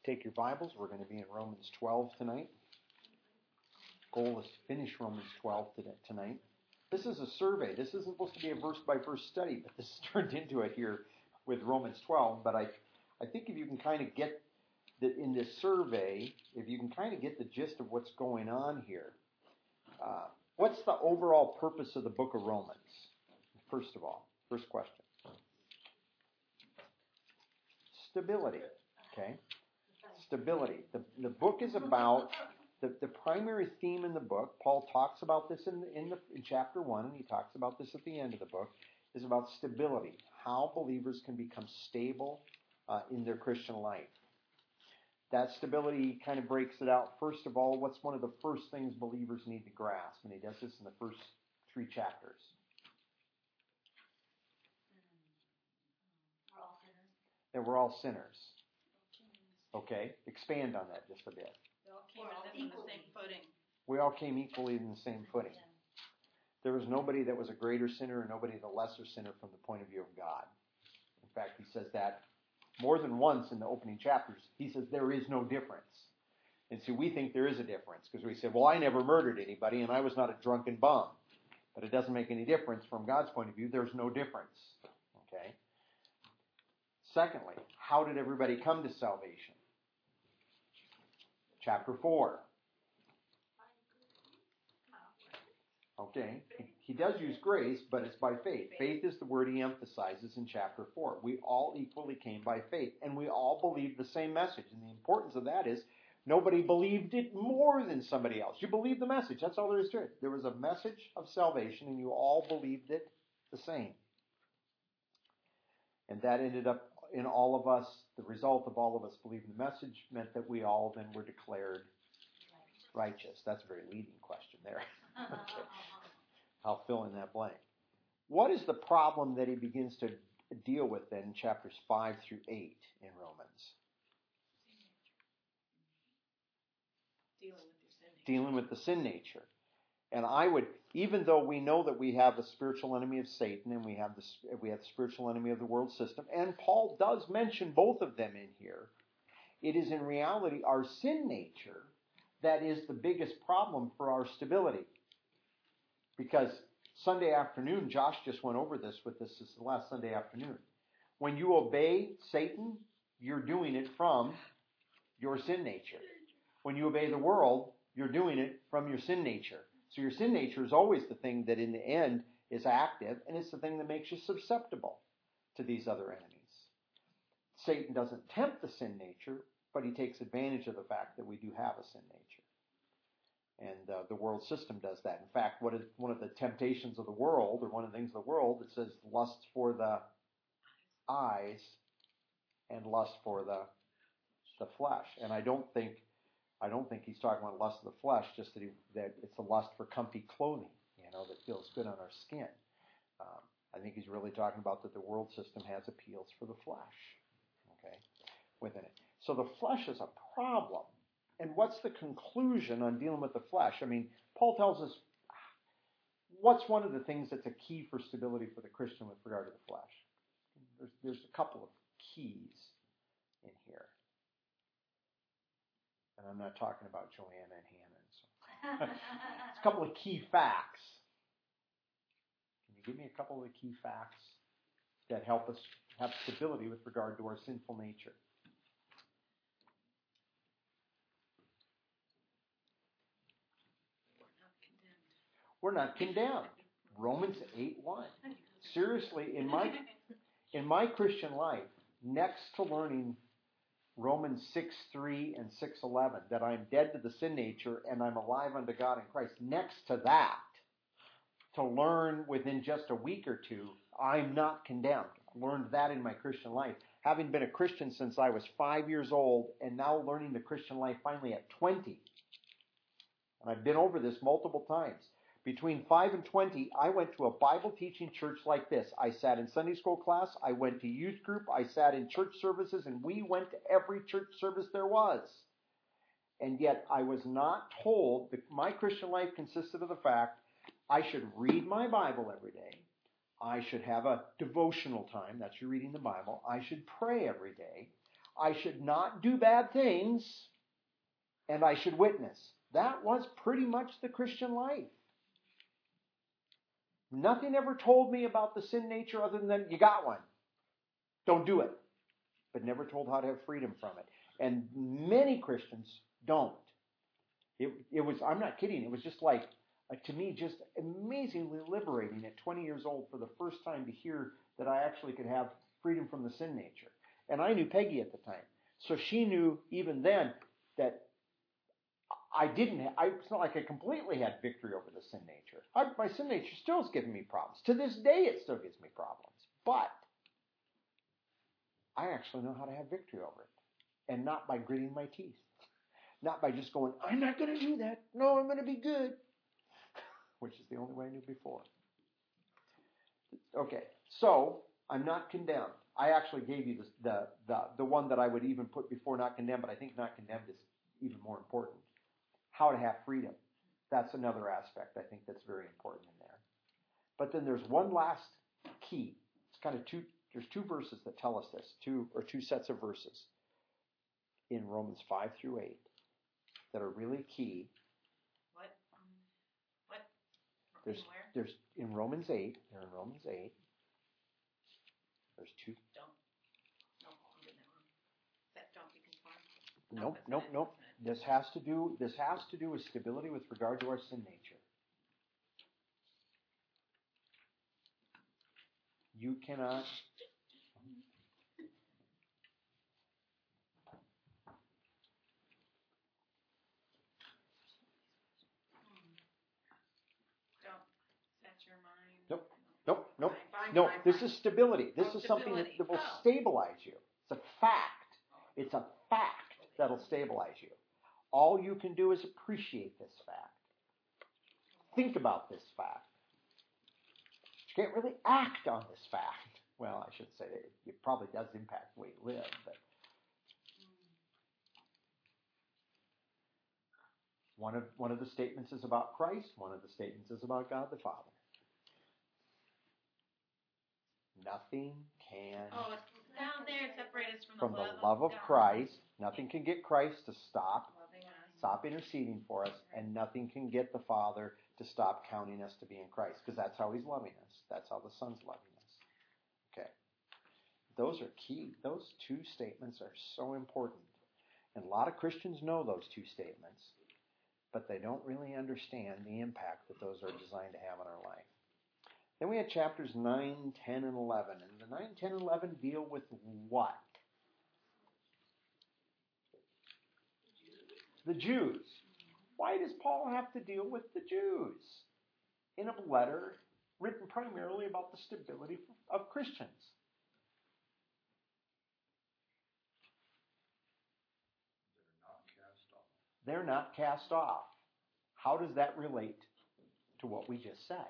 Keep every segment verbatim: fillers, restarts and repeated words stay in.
take your Bibles. We're going to be in Romans twelve tonight. Goal is to finish Romans twelve tonight. This is a survey. This isn't supposed to be a verse-by-verse study, but this turned into it here with Romans twelve. But I, I think if you can kind of get that in this survey, if you can kind of get the gist of what's going on here, uh, what's the overall purpose of the book of Romans? First of all, first question. Stability. Okay? Stability. The, the book is about, the, the primary theme in the book, Paul talks about this in, the, in, the, in chapter one, and he talks about this at the end of the book, is about stability. How believers can become stable uh, in their Christian life. That stability kind of breaks it out. First of all, what's one of the first things believers need to grasp? And he does this in the first three chapters. We're all sinners. That we're all sinners. Okay, expand on that just a bit. We all came in on the same footing. We all came equally in the same footing. There was nobody that was a greater sinner and nobody the lesser sinner from the point of view of God. In fact, he says that more than once in the opening chapters. He says there is no difference. And so we think there is a difference because we say, well, I never murdered anybody and I was not a drunken bum. But it doesn't make any difference from God's point of view. There's no difference. Okay? Secondly, how did everybody come to salvation? Chapter four. Okay, he does use grace, but it's by faith. Faith is the word he emphasizes in chapter four. We all equally came by faith, and we all believed the same message. And the importance of that is nobody believed it more than somebody else. You believed the message. That's all there is to it. There was a message of salvation, and you all believed it the same. And that ended up in all of us, the result of all of us believing the message meant that we all then were declared righteous. That's a very leading question there. Okay. I'll fill in that blank. What is the problem that he begins to deal with then in chapters five through eight in Romans? Dealing with your sin nature. Dealing with the sin nature. And I would, even though we know that we have a spiritual enemy of Satan and we have the we have the spiritual enemy of the world system, and Paul does mention both of them in here, it is in reality our sin nature that is the biggest problem for our stability. Because Sunday afternoon, Josh just went over this with us, this is the last Sunday afternoon. When you obey Satan, you're doing it from your sin nature. When you obey the world, you're doing it from your sin nature. So your sin nature is always the thing that in the end is active, and it's the thing that makes you susceptible to these other enemies. Satan doesn't tempt the sin nature, but he takes advantage of the fact that we do have a sin nature. And uh, the world system does that. In fact, what is one of the temptations of the world, or one of the things of the world, it says lust for the eyes and lust for the the flesh. And I don't think I don't think he's talking about lust of the flesh, just that, he, that it's a lust for comfy clothing, you know, that feels good on our skin. Um, I think he's really talking about that the world system has appeals for the flesh, okay, within it. So the flesh is a problem. And what's the conclusion on dealing with the flesh? I mean, Paul tells us what's one of the things that's a key for stability for the Christian with regard to the flesh. There's, there's a couple of keys in here. And I'm not talking about Joanna and Hannah. And so. It's a couple of key facts. Can you give me a couple of the key facts that help us have stability with regard to our sinful nature? We're not condemned. Romans eight one. Seriously, in my in my Christian life, next to learning Romans six three and six eleven, that I'm dead to the sin nature and I'm alive unto God in Christ, next to that, to learn within just a week or two, I'm not condemned. I learned that in my Christian life. Having been a Christian since I was five years old and now learning the Christian life finally at twenty. And I've been over this multiple times. Between five and twenty, I went to a Bible teaching church like this. I sat in Sunday school class, I went to youth group, I sat in church services, and we went to every church service there was. And yet I was not told that my Christian life consisted of the fact I should read my Bible every day. I should have a devotional time. That's you reading the Bible. I should pray every day. I should not do bad things, and I should witness. That was pretty much the Christian life. Nothing ever told me about the sin nature other than you got one. Don't do it. But never told how to have freedom from it. And many Christians don't. It, it was, I'm not kidding, it was just like, uh, to me, just amazingly liberating at twenty years old for the first time to hear that I actually could have freedom from the sin nature. And I knew Peggy at the time. So she knew even then that I didn't have, I, it's not like I completely had victory over the sin nature. I, my sin nature still is giving me problems. To this day, it still gives me problems. But I actually know how to have victory over it. And not by gritting my teeth. Not by just going, I'm not going to do that. No, I'm going to be good. Which is the only way I knew before. Okay, so I'm not condemned. I actually gave you the, the, the, the one that I would even put before not condemned, but I think not condemned is even more important. How to have freedom. That's another aspect I think that's very important in there. But then there's one last key. It's kind of two, there's two verses that tell us this, two or two sets of verses in Romans five through eight that are really key. What? Um, what? There's, Where? there's in Romans eight, they're in Romans eight. There's two. Don't. No, I'm getting that wrong. Is that don't be conformed? Nope, that's nope, not it, nope. that's not it. This has to do, this has to do with stability with regard to our sin nature. You cannot. Don't set your mind. Nope, nope, nope. Fine, fine, No, fine, this fine. is stability. This Oh, is something that, stability. that will Oh. stabilize you. It's a fact. It's a fact that'll stabilize you. All you can do is appreciate this fact. Think about this fact. You can't really act on this fact. Well, I should say that it probably does impact the way you live, but one of one of the statements is about Christ, one of the statements is about God the Father. Nothing can Oh, it's down there. Separate us from, from the the love, love of God. Christ. Nothing can get Christ to stop, Loving us. stop interceding for us, and nothing can get the Father to stop counting us to be in Christ, because that's how He's loving us. That's how the Son's loving us. Okay. Those are key. Those two statements are so important. And a lot of Christians know those two statements, but they don't really understand the impact that those are designed to have on our life. Then we had chapters nine, ten, and eleven. And the nine, ten, and eleven deal with what? The Jews. Why does Paul have to deal with the Jews in a letter written primarily about the stability of Christians? They're not cast off. How does that relate to what we just said?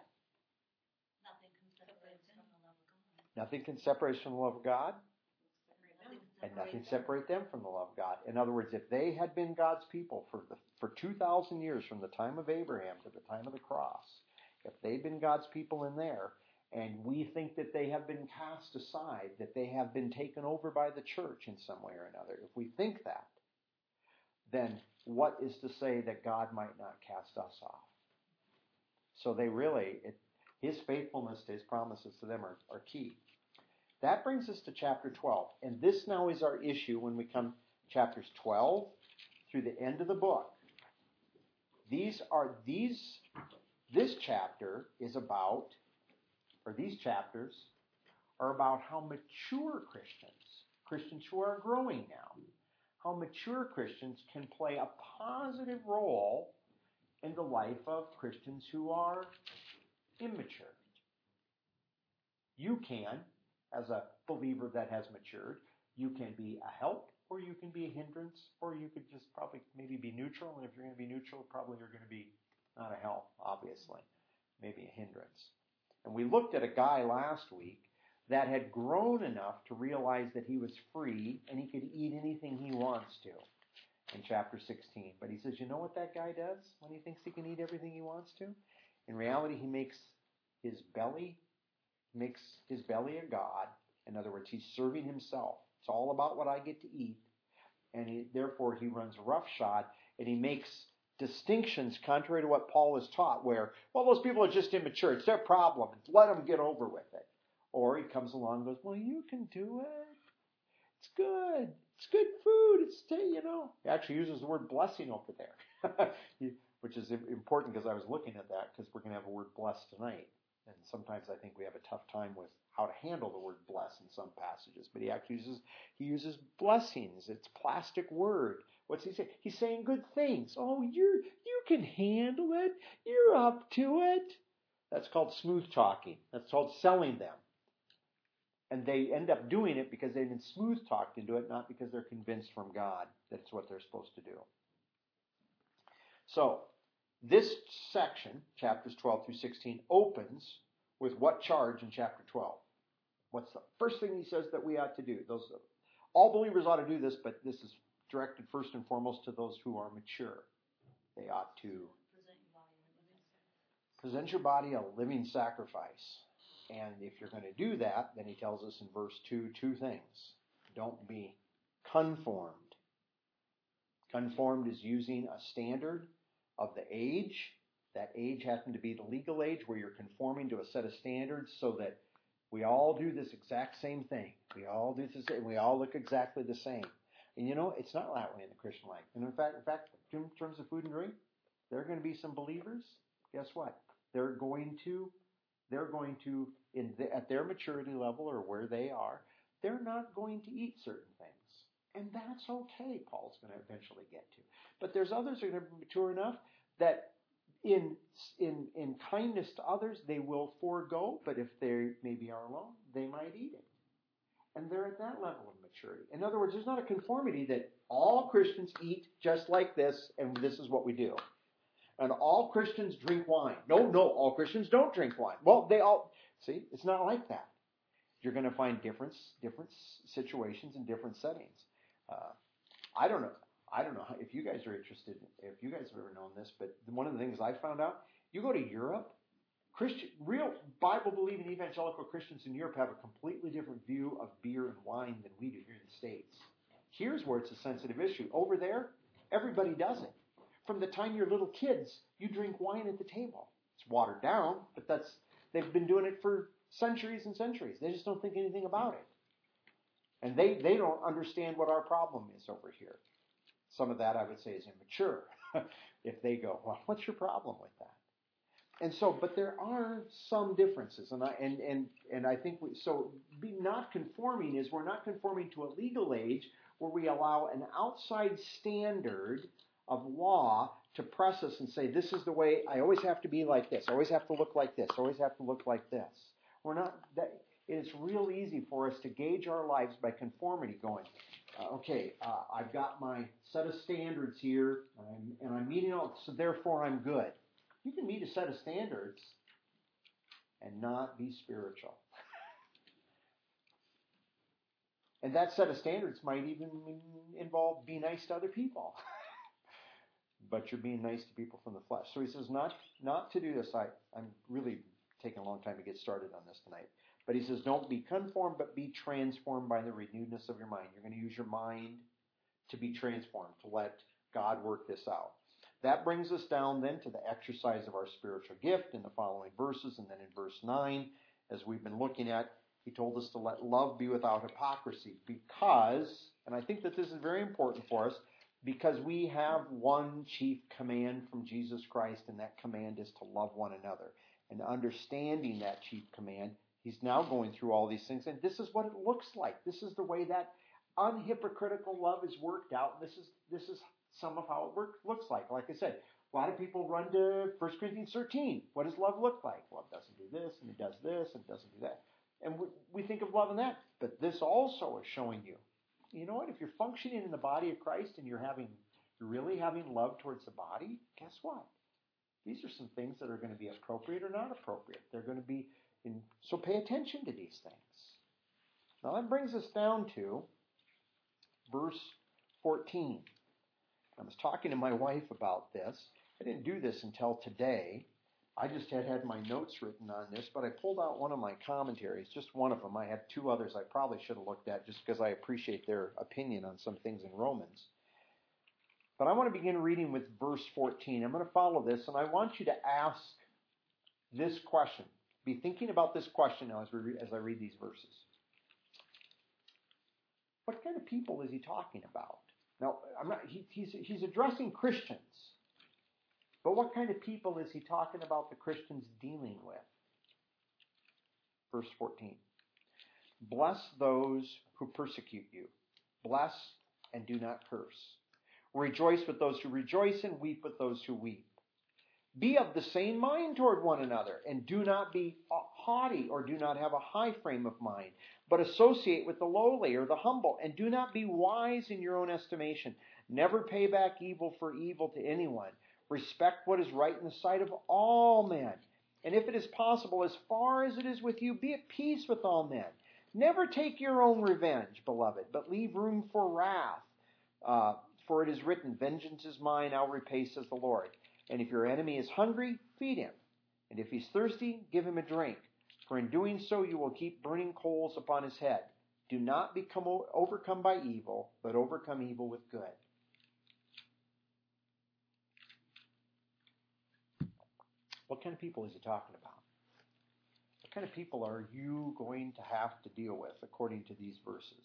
Nothing can separate us from the love of God. And nothing separate them from the love of God. In other words, if they had been God's people for the, for two thousand years, from the time of Abraham to the time of the cross, if they've been God's people in there, and we think that they have been cast aside, that they have been taken over by the church in some way or another, if we think that, then what is to say that God might not cast us off? So they really, it, His faithfulness to His promises to them are, are key. That brings us to chapter twelve. And this now is our issue when we come chapters twelve through the end of the book. These are these this chapter is about, or these chapters are about how mature Christians, Christians who are growing now, how mature Christians can play a positive role in the life of Christians who are immature. You can, as a believer that has matured, you can be a help, or you can be a hindrance, or you could just probably maybe be neutral. And if you're going to be neutral, probably you're going to be not a help, obviously, maybe a hindrance. And we looked at a guy last week that had grown enough to realize that he was free and he could eat anything he wants to in chapter sixteen. But he says, you know what that guy does when he thinks he can eat everything he wants to? In reality, he makes his belly makes his belly a god. In other words, he's serving himself It's all about what I get to eat. And he, therefore he runs roughshod, and he makes distinctions contrary to what Paul is taught, where, well, those people are just immature. It's their problem. Let them get over with it. Or he comes along and goes, well, you can do it. It's good. It's good food. It's, you know. He actually uses the word blessing over there, which is important because I was looking at that because we're going to have a word blessed tonight. And sometimes I think we have a tough time with how to handle the word bless in some passages. But he actually uses, he uses blessings. It's a plastic word. What's he saying? He's saying good things. Oh, you're, you can handle it. You're up to it. That's called smooth talking. That's called selling them. And they end up doing it because they've been smooth talked into it, not because they're convinced from God that it's what they're supposed to do. So, this section, chapters twelve through sixteen, opens with what charge in chapter twelve? What's the first thing he says that we ought to do? Those, all believers ought to do this, but this is directed first and foremost to those who are mature. They ought to present your body a living sacrifice. And if you're going to do that, then he tells us in verse two, two things. Don't be conformed. Conformed is using a standard of the age. That age happened to be the legal age where you're conforming to a set of standards so that we all do this exact same thing. We all do this, and we all look exactly the same. And you know, it's not that way in the Christian life. And in fact, in fact, in terms of food and drink, there are going to be some believers. Guess what? They're going to They're going to, in the, at their maturity level or where they are, they're not going to eat certain things. And that's okay, Paul's going to eventually get to. But there's others who are going to be mature enough that in, in, in kindness to others, they will forego, but if they maybe are alone, they might eat it. And they're at that level of maturity. In other words, there's not a conformity that all Christians eat just like this, and this is what we do. And all Christians drink wine. No, no, all Christians don't drink wine. Well, they all, see, it's not like that. You're going to find different, different situations in different settings. Uh, I don't know. I don't know how, if you guys are interested, if you guys have ever known this, but one of the things I found out, you go to Europe, Christian, real Bible-believing evangelical Christians in Europe have a completely different view of beer and wine than we do here in the States. Here's where it's a sensitive issue. Over there, everybody does it. From the time you're little kids, you drink wine at the table. It's watered down, but that's they've been doing it for centuries and centuries. They just don't think anything about it. And they, they don't understand what our problem is over here. Some of that, I would say, is immature. If they go, well, what's your problem with that? And so, but there are some differences. And I, and, and, and I think, we, so be not conforming is we're not conforming to a legal age where we allow an outside standard of law to press us and say, this is the way, I always have to be like this, I always have to look like this, I always have to look like this. We're not, that, it's real easy for us to gauge our lives by conformity, going, uh, okay, uh, I've got my set of standards here, I'm, and I'm meeting all, so therefore I'm good. You can meet a set of standards and not be spiritual. And that set of standards might even involve be nice to other people. But you're being nice to people from the flesh. So he says not not to do this. I, I'm really taking a long time to get started on this tonight. But he says don't be conformed, but be transformed by the renewedness of your mind. You're going to use your mind to be transformed, to let God work this out. That brings us down then to the exercise of our spiritual gift in the following verses. And then in verse nine, as we've been looking at, he told us to let love be without hypocrisy. Because, and I think that this is very important for us, because we have one chief command from Jesus Christ, and that command is to love one another. And understanding that chief command, he's now going through all these things, and this is what it looks like. This is the way that unhypocritical love is worked out. This is this is some of how it work, looks like. Like I said, a lot of people run to First Corinthians thirteen. What does love look like? Well, it doesn't do this, and it does this, and it doesn't do that. And we, we think of love in that. But this also is showing you, you know what? If you're functioning in the body of Christ and you're having, you're really having love towards the body, guess what? These are some things that are going to be appropriate or not appropriate. They're going to be, in, so pay attention to these things. Now that brings us down to verse fourteen. I was talking to my wife about this. I didn't do this until today, I just had had my notes written on this, but I pulled out one of my commentaries, just one of them. I had two others I probably should have looked at just because I appreciate their opinion on some things in Romans. But I want to begin reading with verse fourteen. I'm going to follow this, and I want you to ask this question. Be thinking about this question now as, we re- as I read these verses. What kind of people is he talking about? Now, I'm not, he, he's, he's addressing Christians. But what kind of people is he talking about the Christians dealing with? Verse fourteen. Bless those who persecute you. Bless and do not curse. Rejoice with those who rejoice and weep with those who weep. Be of the same mind toward one another, and do not be haughty or do not have a high frame of mind, but associate with the lowly or the humble, and do not be wise in your own estimation. Never pay back evil for evil to anyone. Respect what is right in the sight of all men. And if it is possible, as far as it is with you, be at peace with all men. Never take your own revenge, beloved, but leave room for wrath. Uh, for it is written, vengeance is mine, I'll repay, says the Lord. And if your enemy is hungry, feed him. And if he's thirsty, give him a drink. For in doing so, you will keep burning coals upon his head. Do not become overcome by evil, but overcome evil with good. What kind of people is he talking about? What kind of people are you going to have to deal with according to these verses?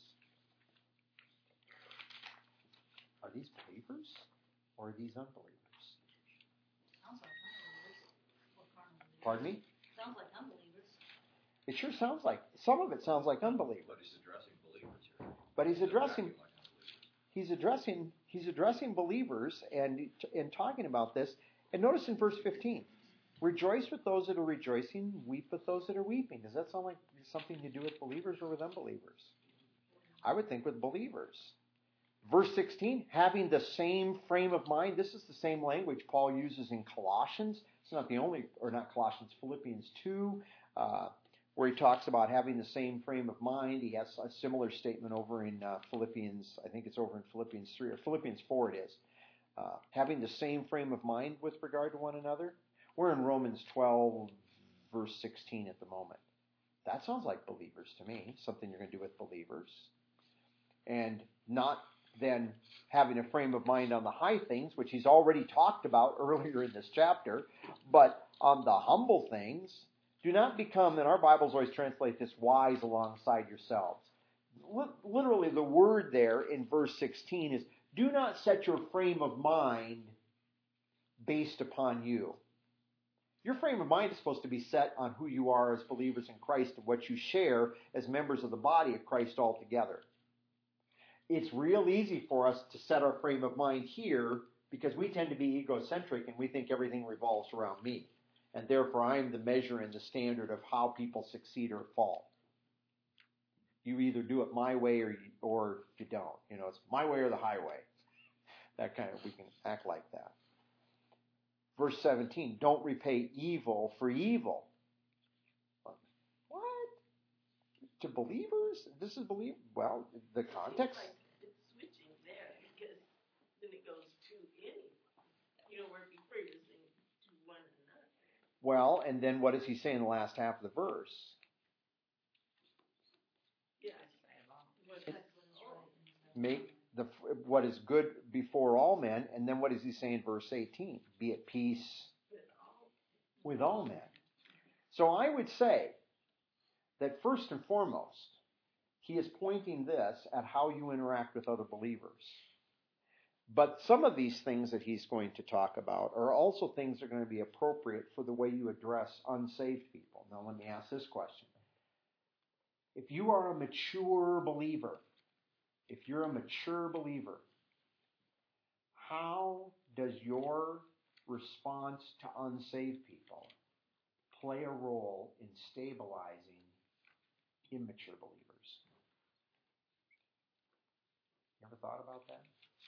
Are these believers or are these unbelievers? Sounds like unbelievers. Or carnal believers. Pardon me? Sounds like unbelievers. It sure sounds like, some of it sounds like unbelievers. But he's addressing believers here. But he's addressing, Acting like unbelievers. he's addressing, he's addressing believers and, and talking about this. And notice in verse fifteen, rejoice with those that are rejoicing, weep with those that are weeping. Does that sound like something to do with believers or with unbelievers? I would think with believers. Verse sixteen, having the same frame of mind. This is the same language Paul uses in Colossians. It's not the only, or not Colossians, Philippians two, uh, where he talks about having the same frame of mind. He has a similar statement over in uh, Philippians, I think it's over in Philippians three, or Philippians four it is. Uh, having the same frame of mind with regard to one another. We're in Romans twelve, verse sixteen at the moment. That sounds like believers to me, something you're going to do with believers. And not then having a frame of mind on the high things, which he's already talked about earlier in this chapter, but on the humble things, do not become, and our Bibles always translate this, wise alongside yourselves. Literally, the word there in verse sixteen is, do not set your frame of mind based upon you. Your frame of mind is supposed to be set on who you are as believers in Christ and what you share as members of the body of Christ altogether. It's real easy for us to set our frame of mind here because we tend to be egocentric and we think everything revolves around me. And therefore, I'm the measure and the standard of how people succeed or fall. You either do it my way or you, or you don't. You know, it's my way or the highway. That kind of, we can act like that. Verse seventeen, don't repay evil for evil. What? To believers? This is believe. Well, the context. It's like it's switching there because then it goes to anyone. You know, where before he was saying to one another. Well, and then what does he say in the last half of the verse? Yeah. It, Make the what is good before all men, and then what does he say in verse eighteen? Be at peace with all men. So I would say that first and foremost, he is pointing this at how you interact with other believers. But some of these things that he's going to talk about are also things that are going to be appropriate for the way you address unsaved people. Now let me ask this question. If you are a mature believer, if you're a mature believer, how does your response to unsaved people play a role in stabilizing immature believers? You ever thought about that?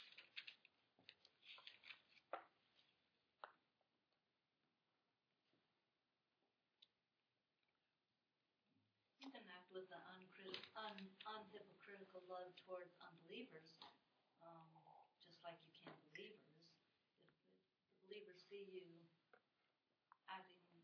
You can act with the uncritic, un, unhypocritical love towards unbelievers, um, just like you can believers. If the believers see you acting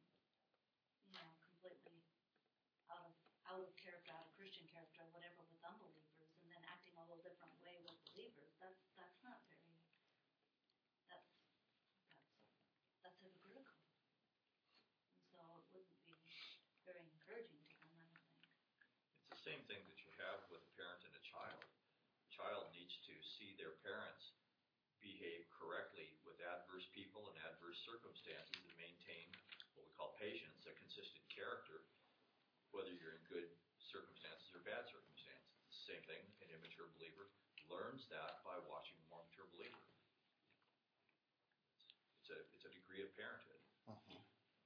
same thing that you have with a parent and a child. A child needs to see their parents behave correctly with adverse people and adverse circumstances and maintain what we call patience, a consistent character, whether you're in good circumstances or bad circumstances. It's the same thing, an immature believer learns that by watching a more mature believer. It's a, it's a degree of parenthood. Mm-hmm.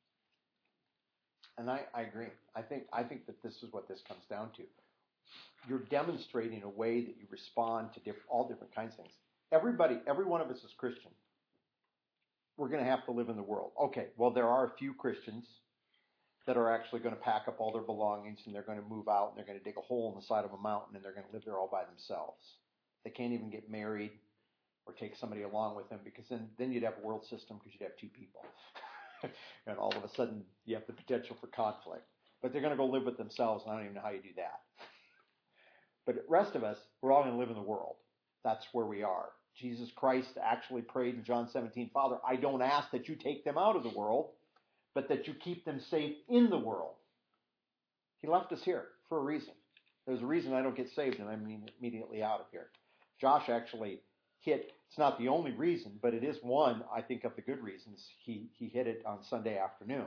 And I, I agree. I think I think that this is what this comes down to. You're demonstrating a way that you respond to diff- all different kinds of things. Everybody, every one of us is Christian. We're going to have to live in the world. Okay, well, there are a few Christians that are actually going to pack up all their belongings and they're going to move out and they're going to dig a hole in the side of a mountain and they're going to live there all by themselves. They can't even get married or take somebody along with them because then, then you'd have a world system because you'd have two people. And all of a sudden you have the potential for conflict. But they're going to go live with themselves, and I don't even know how you do that. But the rest of us, we're all going to live in the world. That's where we are. Jesus Christ actually prayed in John seventeen, Father, I don't ask that you take them out of the world, but that you keep them safe in the world. He left us here for a reason. There's a reason I don't get saved and I'm immediately out of here. Josh actually hit, it's not the only reason, but it is one, I think, of the good reasons. He, he hit it on Sunday afternoon.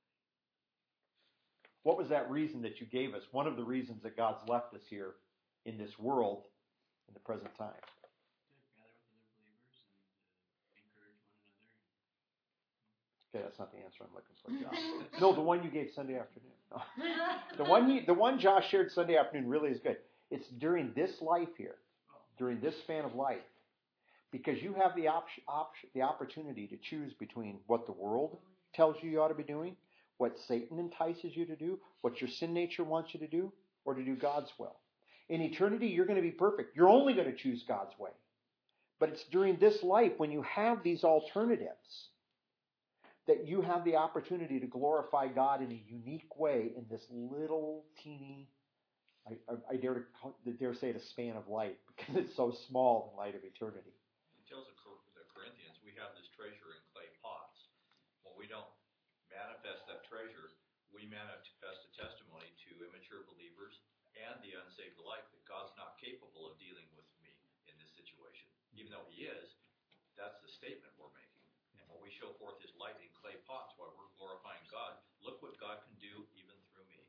What was that reason that you gave us? One of the reasons that God's left us here in this world in the present time. Okay, that's not the answer I'm looking for, Josh. No, the one you gave Sunday afternoon. No. The one he, the one Josh shared Sunday afternoon really is good. It's during this life here, during this span of life, because you have the op- op- the opportunity to choose between what the world tells you you ought to be doing, what Satan entices you to do, what your sin nature wants you to do, or to do God's will. In eternity, you're going to be perfect. You're only going to choose God's way. But it's during this life when you have these alternatives that you have the opportunity to glorify God in a unique way in this little teeny, I, I, I dare to I dare say it, a span of life because it's so small in light of eternity. He tells the Corinthians, we have this treasure in clay pots. When we don't manifest that treasure, we manifest a testimony to immature believers and the unsaved alike that God's not capable of dealing with me in this situation. Even though He is, that's the statement we're making. And when we show forth His light in clay pots while we're glorifying God, look what God can do even through me.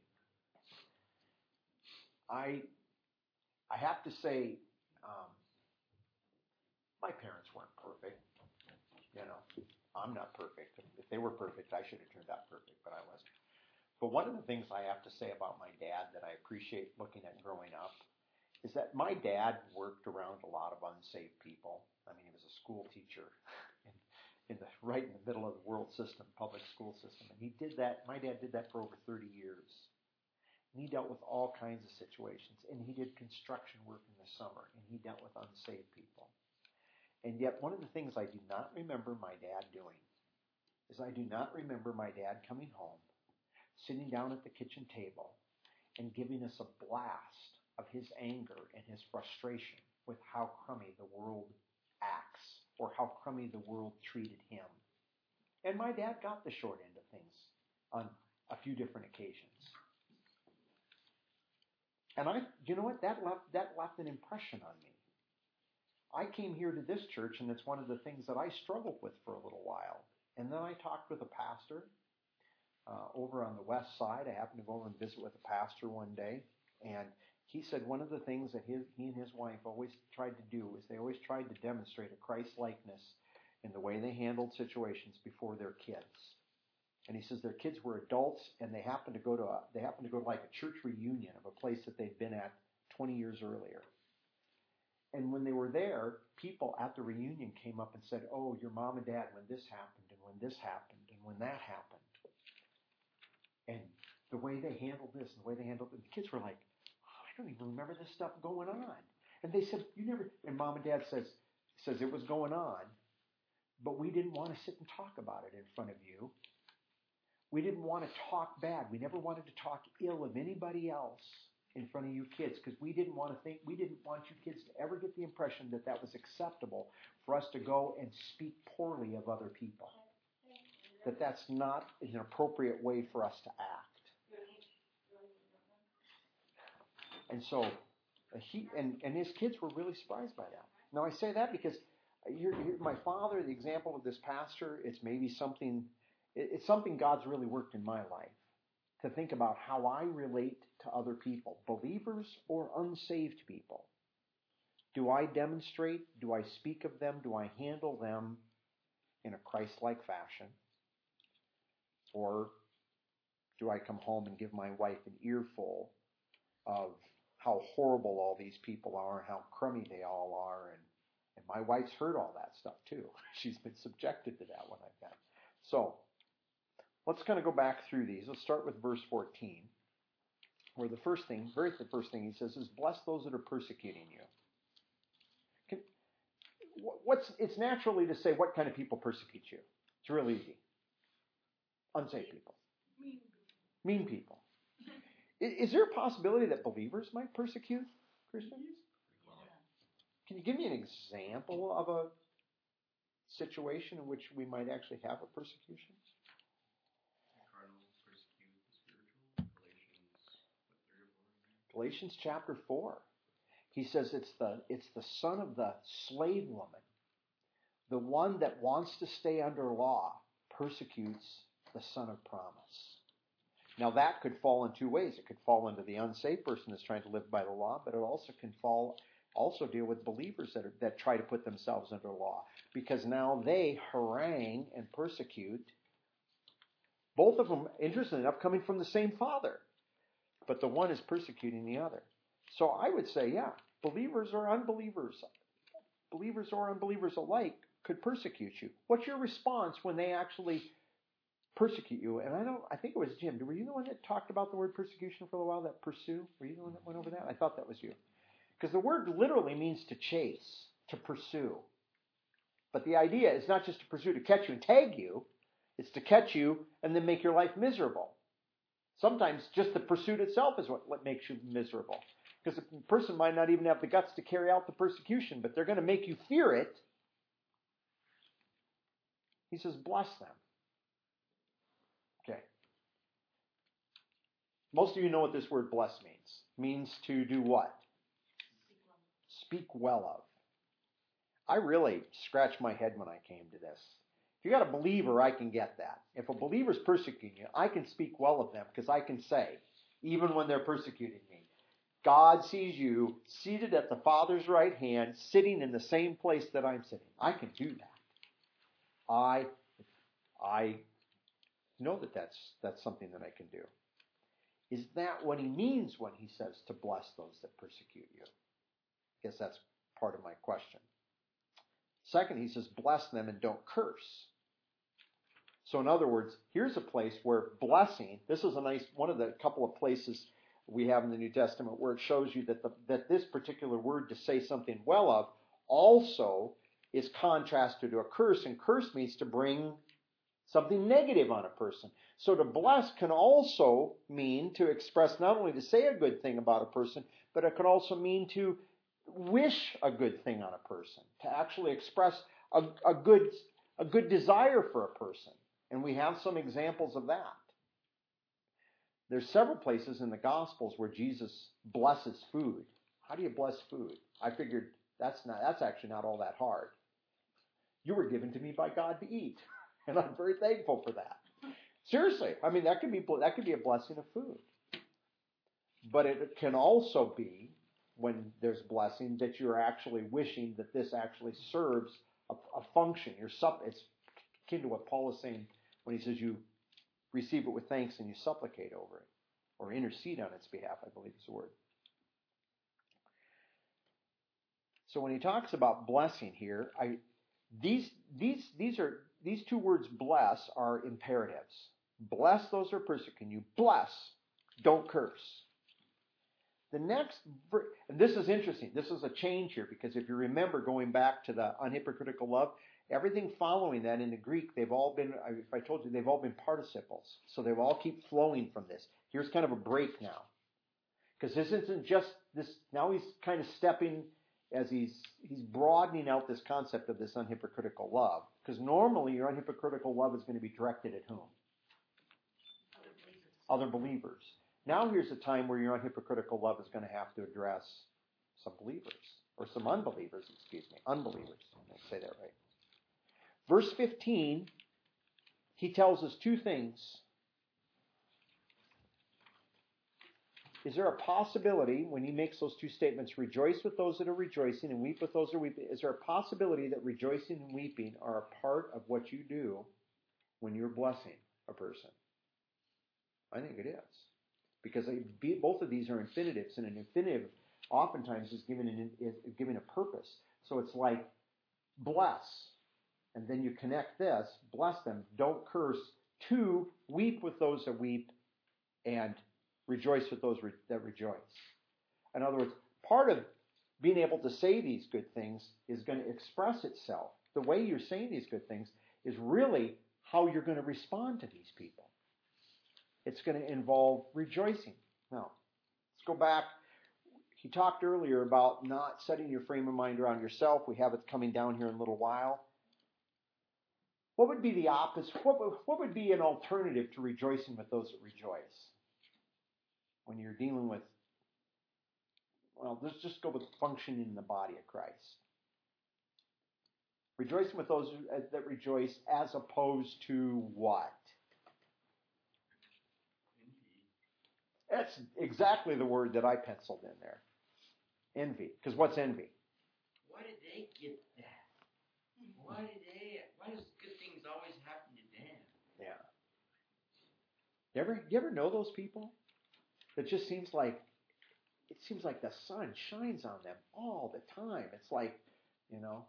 I I have to say, um, my parents weren't perfect. You know, I'm not perfect. If they were perfect, I should have turned out perfect, but I wasn't. But one of the things I have to say about my dad that I appreciate looking at growing up is that my dad worked around a lot of unsaved people. I mean, he was a school teacher in, in the right in the middle of the world system, public school system. And he did that, my dad did that for over thirty years. And he dealt with all kinds of situations. And he did construction work in the summer. And he dealt with unsaved people. And yet, one of the things I do not remember my dad doing is I do not remember my dad coming home, sitting down at the kitchen table, and giving us a blast of his anger and his frustration with how crummy the world acts or how crummy the world treated him. And my dad got the short end of things on a few different occasions. And I, you know what, that left, that left an impression on me. I came here to this church, and it's one of the things that I struggled with for a little while. And then I talked with a pastor uh, over on the west side. I happened to go over and visit with a pastor one day, and he said one of the things that his, he and his wife always tried to do is they always tried to demonstrate a Christ-likeness in the way they handled situations before their kids. And he says their kids were adults, and they happened to go to a, they happened to go to like a church reunion of a place that they'd been at twenty years earlier. And when they were there, people at the reunion came up and said, oh, your mom and dad, when this happened, and when this happened, and when that happened. And the way they handled this, and the way they handled it, the kids were like, oh, I don't even remember this stuff going on. And they said, you never, and mom and dad says, says it was going on, but we didn't want to sit and talk about it in front of you. We didn't want to talk bad. We never wanted to talk ill of anybody else in front of you kids, because we didn't want to think, we didn't want you kids to ever get the impression that that was acceptable for us to go and speak poorly of other people. That that's not an appropriate way for us to act. And so he and, and his kids were really surprised by that. Now I say that because here, here, my father, the example of this pastor, it's maybe something, it, it's something God's really worked in my life to think about how I relate to other people, believers or unsaved people. Do I demonstrate? Do I speak of them? Do I handle them in a Christ-like fashion? Or do I come home and give my wife an earful of how horrible all these people are and how crummy they all are? And, and my wife's heard all that stuff too. She's been subjected to that when I've been. So let's kind of go back through these. Let's start with verse fourteen, where the first thing, very the first thing he says is, bless those that are persecuting you. Can, what's It's naturally to say, what kind of people persecute you? It's real easy. Unsaved people. Mean people. Is, is there a possibility that believers might persecute Christians? Can you give me an example of a situation in which we might actually have a persecution? Galatians chapter four. He says it's the it's the son of the slave woman, the one that wants to stay under law, persecutes the son of promise. Now that could fall in two ways. It could fall into the unsaved person that's trying to live by the law, but it also can fall also deal with believers that are, that try to put themselves under law, because now they harangue and persecute. Both of them, interestingly enough, coming from the same father, but the one is persecuting the other. So I would say, yeah, believers or unbelievers, believers or unbelievers alike could persecute you. What's your response when they actually persecute you? And I don't, I think it was Jim. Were you the one that talked about the word persecution for a while, that pursue? Were you the one that went over that? I thought that was you. Because the word literally means to chase, to pursue. But the idea is not just to pursue, to catch you and tag you. It's to catch you and then make your life miserable. Sometimes just the pursuit itself is what, what makes you miserable. Because a person might not even have the guts to carry out the persecution, but they're going to make you fear it. He says, bless them. Okay. Most of you know what this word bless means. It means to do what? Speak well of. I really scratched my head when I came to this. If you got a believer, I can get that. If a believer's persecuting you, I can speak well of them, because I can say, even when they're persecuting me, God sees you seated at the Father's right hand, sitting in the same place that I'm sitting. I can do that. I, I know that that's, that's something that I can do. Is that what he means when he says to bless those that persecute you? I guess that's part of my question. Second, he says, bless them and don't curse. So in other words, here's a place where blessing, this is a nice, one of the couple of places we have in the New Testament where it shows you that the, that this particular word to say something well of also is contrasted to a curse, and curse means to bring something negative on a person. So to bless can also mean to express, not only to say a good thing about a person, but it can also mean to wish a good thing on a person, to actually express a, a good a good desire for a person. And we have some examples of that. There's several places in the Gospels where Jesus blesses food. How do you bless food? I figured that's not that's actually not all that hard. You were given to me by God to eat, and I'm very thankful for that. Seriously, I mean that could be that could be a blessing of food. But it can also be, when there's blessing, that you're actually wishing that this actually serves a, a function. You're supp- it's akin to what Paul is saying when he says you receive it with thanks and you supplicate over it, or intercede on its behalf, I believe is the word. So when he talks about blessing here, I, these these these are these two words bless are imperatives. Bless those who are persecuting you. Bless, don't curse. The next, and this is interesting, this is a change here, because if you remember going back to the unhypocritical love, everything following that in the Greek, they've all been, if I told you, they've all been participles. So they all keep flowing from this. Here's kind of a break now. Because this isn't just this, now he's kind of stepping as he's he's broadening out this concept of this unhypocritical love. Because normally your unhypocritical love is going to be directed at whom? Other believers. Other believers. Now here's a time where your unhypocritical love is going to have to address some believers, or some unbelievers, excuse me, unbelievers. Let's say that right. Verse fifteen, he tells us two things. Is there a possibility, when he makes those two statements, rejoice with those that are rejoicing and weep with those that are weeping, is there a possibility that rejoicing and weeping are a part of what you do when you're blessing a person? I think it is. Because they, both of these are infinitives, and an infinitive oftentimes is given, an, is given a purpose. So it's like, bless, and then you connect this, bless them, don't curse, two, weep with those that weep, and rejoice with those re- that rejoice. In other words, part of being able to say these good things is going to express itself. The way you're saying these good things is really how you're going to respond to these people. It's going to involve rejoicing. Now, let's go back. He talked earlier about not setting your frame of mind around yourself. We have it coming down here in a little while. What would be the opposite? What would, what would be an alternative to rejoicing with those that rejoice? When you're dealing with, well, let's just go with functioning in the body of Christ. Rejoicing with those that rejoice as opposed to what? That's exactly the word that I penciled in there. Envy. Because what's envy? Why did they get that? Why did they? Why does good things always happen to them? Yeah. You ever, you ever know those people? It just seems like, it seems like the sun shines on them all the time. It's like, you know,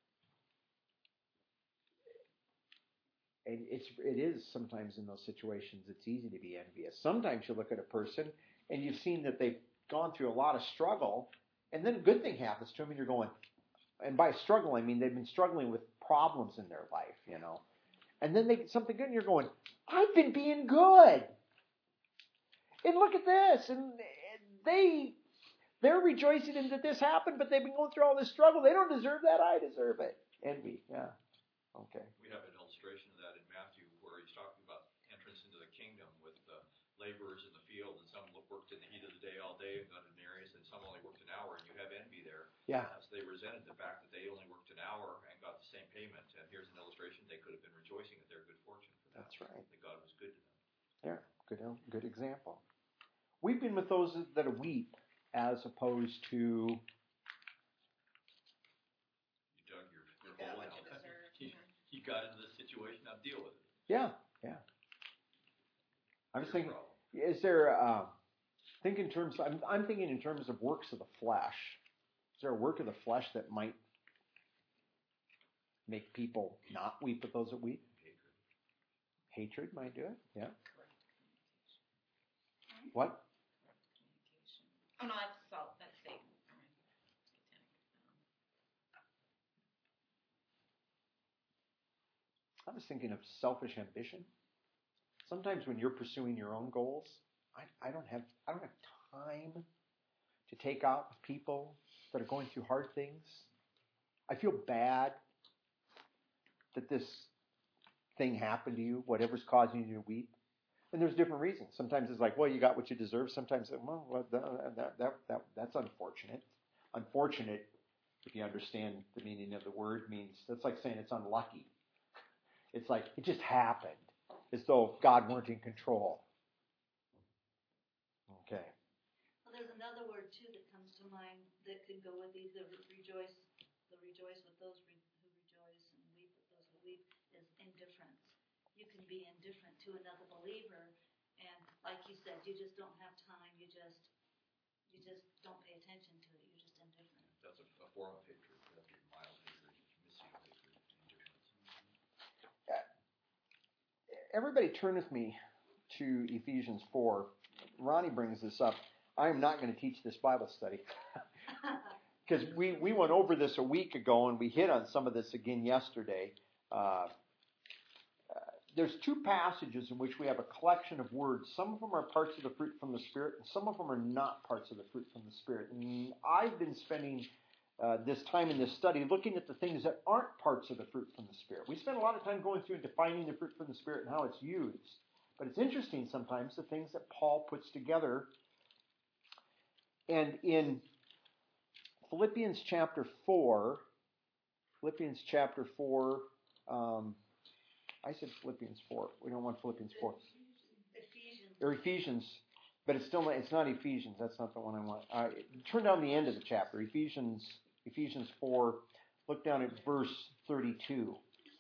and it's, it is sometimes in those situations, it's easy to be envious. Sometimes you look at a person and you've seen that they've gone through a lot of struggle, and then a good thing happens to them, and you're going, and by struggle, I mean they've been struggling with problems in their life, you know, and then they get something good, and you're going, I've been being good. And look at this, and they, they're rejoicing in that this happened, but they've been going through all this struggle. They don't deserve that. I deserve it. Envy, yeah. Okay. We have an illustration of that in Matthew where he's talking about entrance into the kingdom with the laborers in the field, and some worked in the heat of the day all day and got an areas, and some only worked an hour, and you have envy there. Yeah. Uh, so they resented the fact that they only worked an hour and got the same payment. And here's an illustration: they could have been rejoicing at their good fortune for that. That's right. That God was good to them. Yeah, good, good example. Weeping with those that weep as opposed to... You dug your, your hole out. you, you got into this situation, now deal with it. Yeah, yeah. I was Your thinking, problem. is there, uh, think in terms, I'm, I'm thinking in terms of works of the flesh. Is there a work of the flesh that might make people not weep with those that weep? Hatred. Hatred might do it, yeah. What? Oh, no, that's salt. That's Satan. I was thinking of selfish ambition. Sometimes when you're pursuing your own goals, I, I don't have I don't have time to take out with people that are going through hard things. I feel bad that this thing happened to you, whatever's causing you to weep. And there's different reasons. Sometimes it's like, well, you got what you deserve. Sometimes, well, that, that, that, that, that's unfortunate. Unfortunate, if you understand the meaning of the word, means that's like saying it's unlucky. It's like it just happened, as though God weren't in control. Okay. Well, there's another word too that comes to mind that could go with these. The rejoice, the rejoice with those re- who rejoice, and weep with those who weep, is indifference. You can be indifferent to another believer, and like you said, you just don't have time. You just, you just don't pay attention to it. You're just indifferent. That's a, a form of hatred. That's mild hatred, mischief hatred, indifference. Everybody turn with me to Ephesians four. Ronnie brings this up. I am not going to teach this Bible study because we, we went over this a week ago and we hit on some of this again yesterday. Uh, uh, there's two passages in which we have a collection of words. Some of them are parts of the fruit from the Spirit, and some of them are not parts of the fruit from the Spirit. And I've been spending uh, this time in this study looking at the things that aren't parts of the fruit from the Spirit. We spend a lot of time going through and defining the fruit from the Spirit and how it's used. But it's interesting sometimes the things that Paul puts together. And in Philippians chapter four, Philippians chapter four, um, I said Philippians four. We don't want Philippians four. Ephesians. Or Ephesians, but it's still not, it's not Ephesians. That's not the one I want. Uh, turn down the end of the chapter. Ephesians, Ephesians four. Look down at verse thirty-two.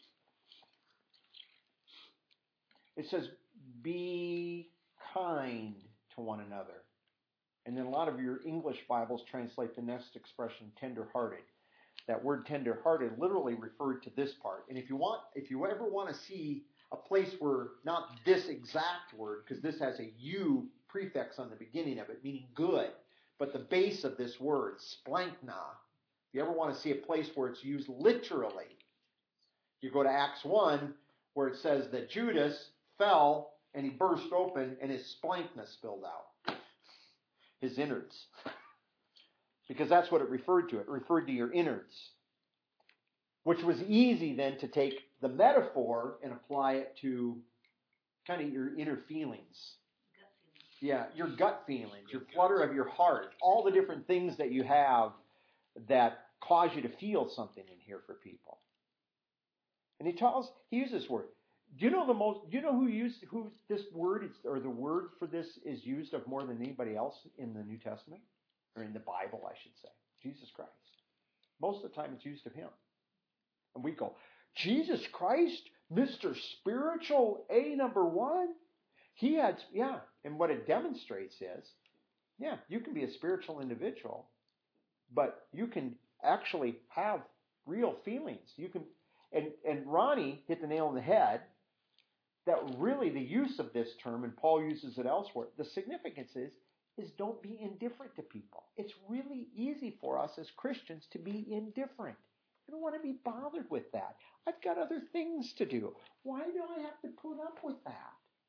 It says, "Be kind to one another." And then a lot of your English Bibles translate the next expression, tender-hearted. That word tender-hearted literally referred to this part. And if you want, if you ever want to see a place where not this exact word, because this has a U prefix on the beginning of it, meaning good, but the base of this word, splankna, if you ever want to see a place where it's used literally, you go to Acts one, where it says that Judas fell and he burst open and his splankna spilled out. His innards. Because that's what it referred to. It referred to your innards. Which was easy then to take the metaphor and apply it to kind of your inner feelings. Gut feeling. Yeah, your gut feelings, your flutter of your heart, all the different things that you have that cause you to feel something in here for people. And he tells, he uses this word. Do you know the most? Do you know who used who this word is, or the word for this is used of more than anybody else in the New Testament, or in the Bible, I should say? Jesus Christ. Most of the time, it's used of him, and we go, Jesus Christ, Mister Spiritual, A number one. He had, yeah, and what it demonstrates is, yeah, you can be a spiritual individual, but you can actually have real feelings. You can, and and Ronnie hit the nail on the head. That really the use of this term, and Paul uses it elsewhere, the significance is, is don't be indifferent to people. It's really easy for us as Christians to be indifferent. I don't want to be bothered with that. I've got other things to do. Why do I have to put up with that?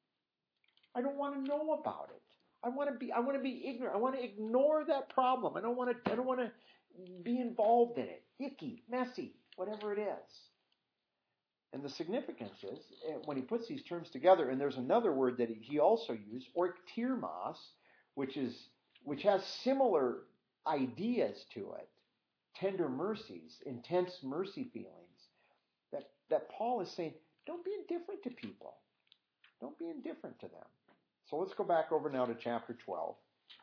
I don't want to know about it. I want to be I want to be ignorant. I want to ignore that problem. I don't want to I don't want to be involved in it. Icky, messy, whatever it is. And the significance is, when he puts these terms together, and there's another word that he also used, oiktirmos, which is which has similar ideas to it, tender mercies, intense mercy feelings, that, that Paul is saying, don't be indifferent to people. Don't be indifferent to them. So let's go back over now to chapter twelve.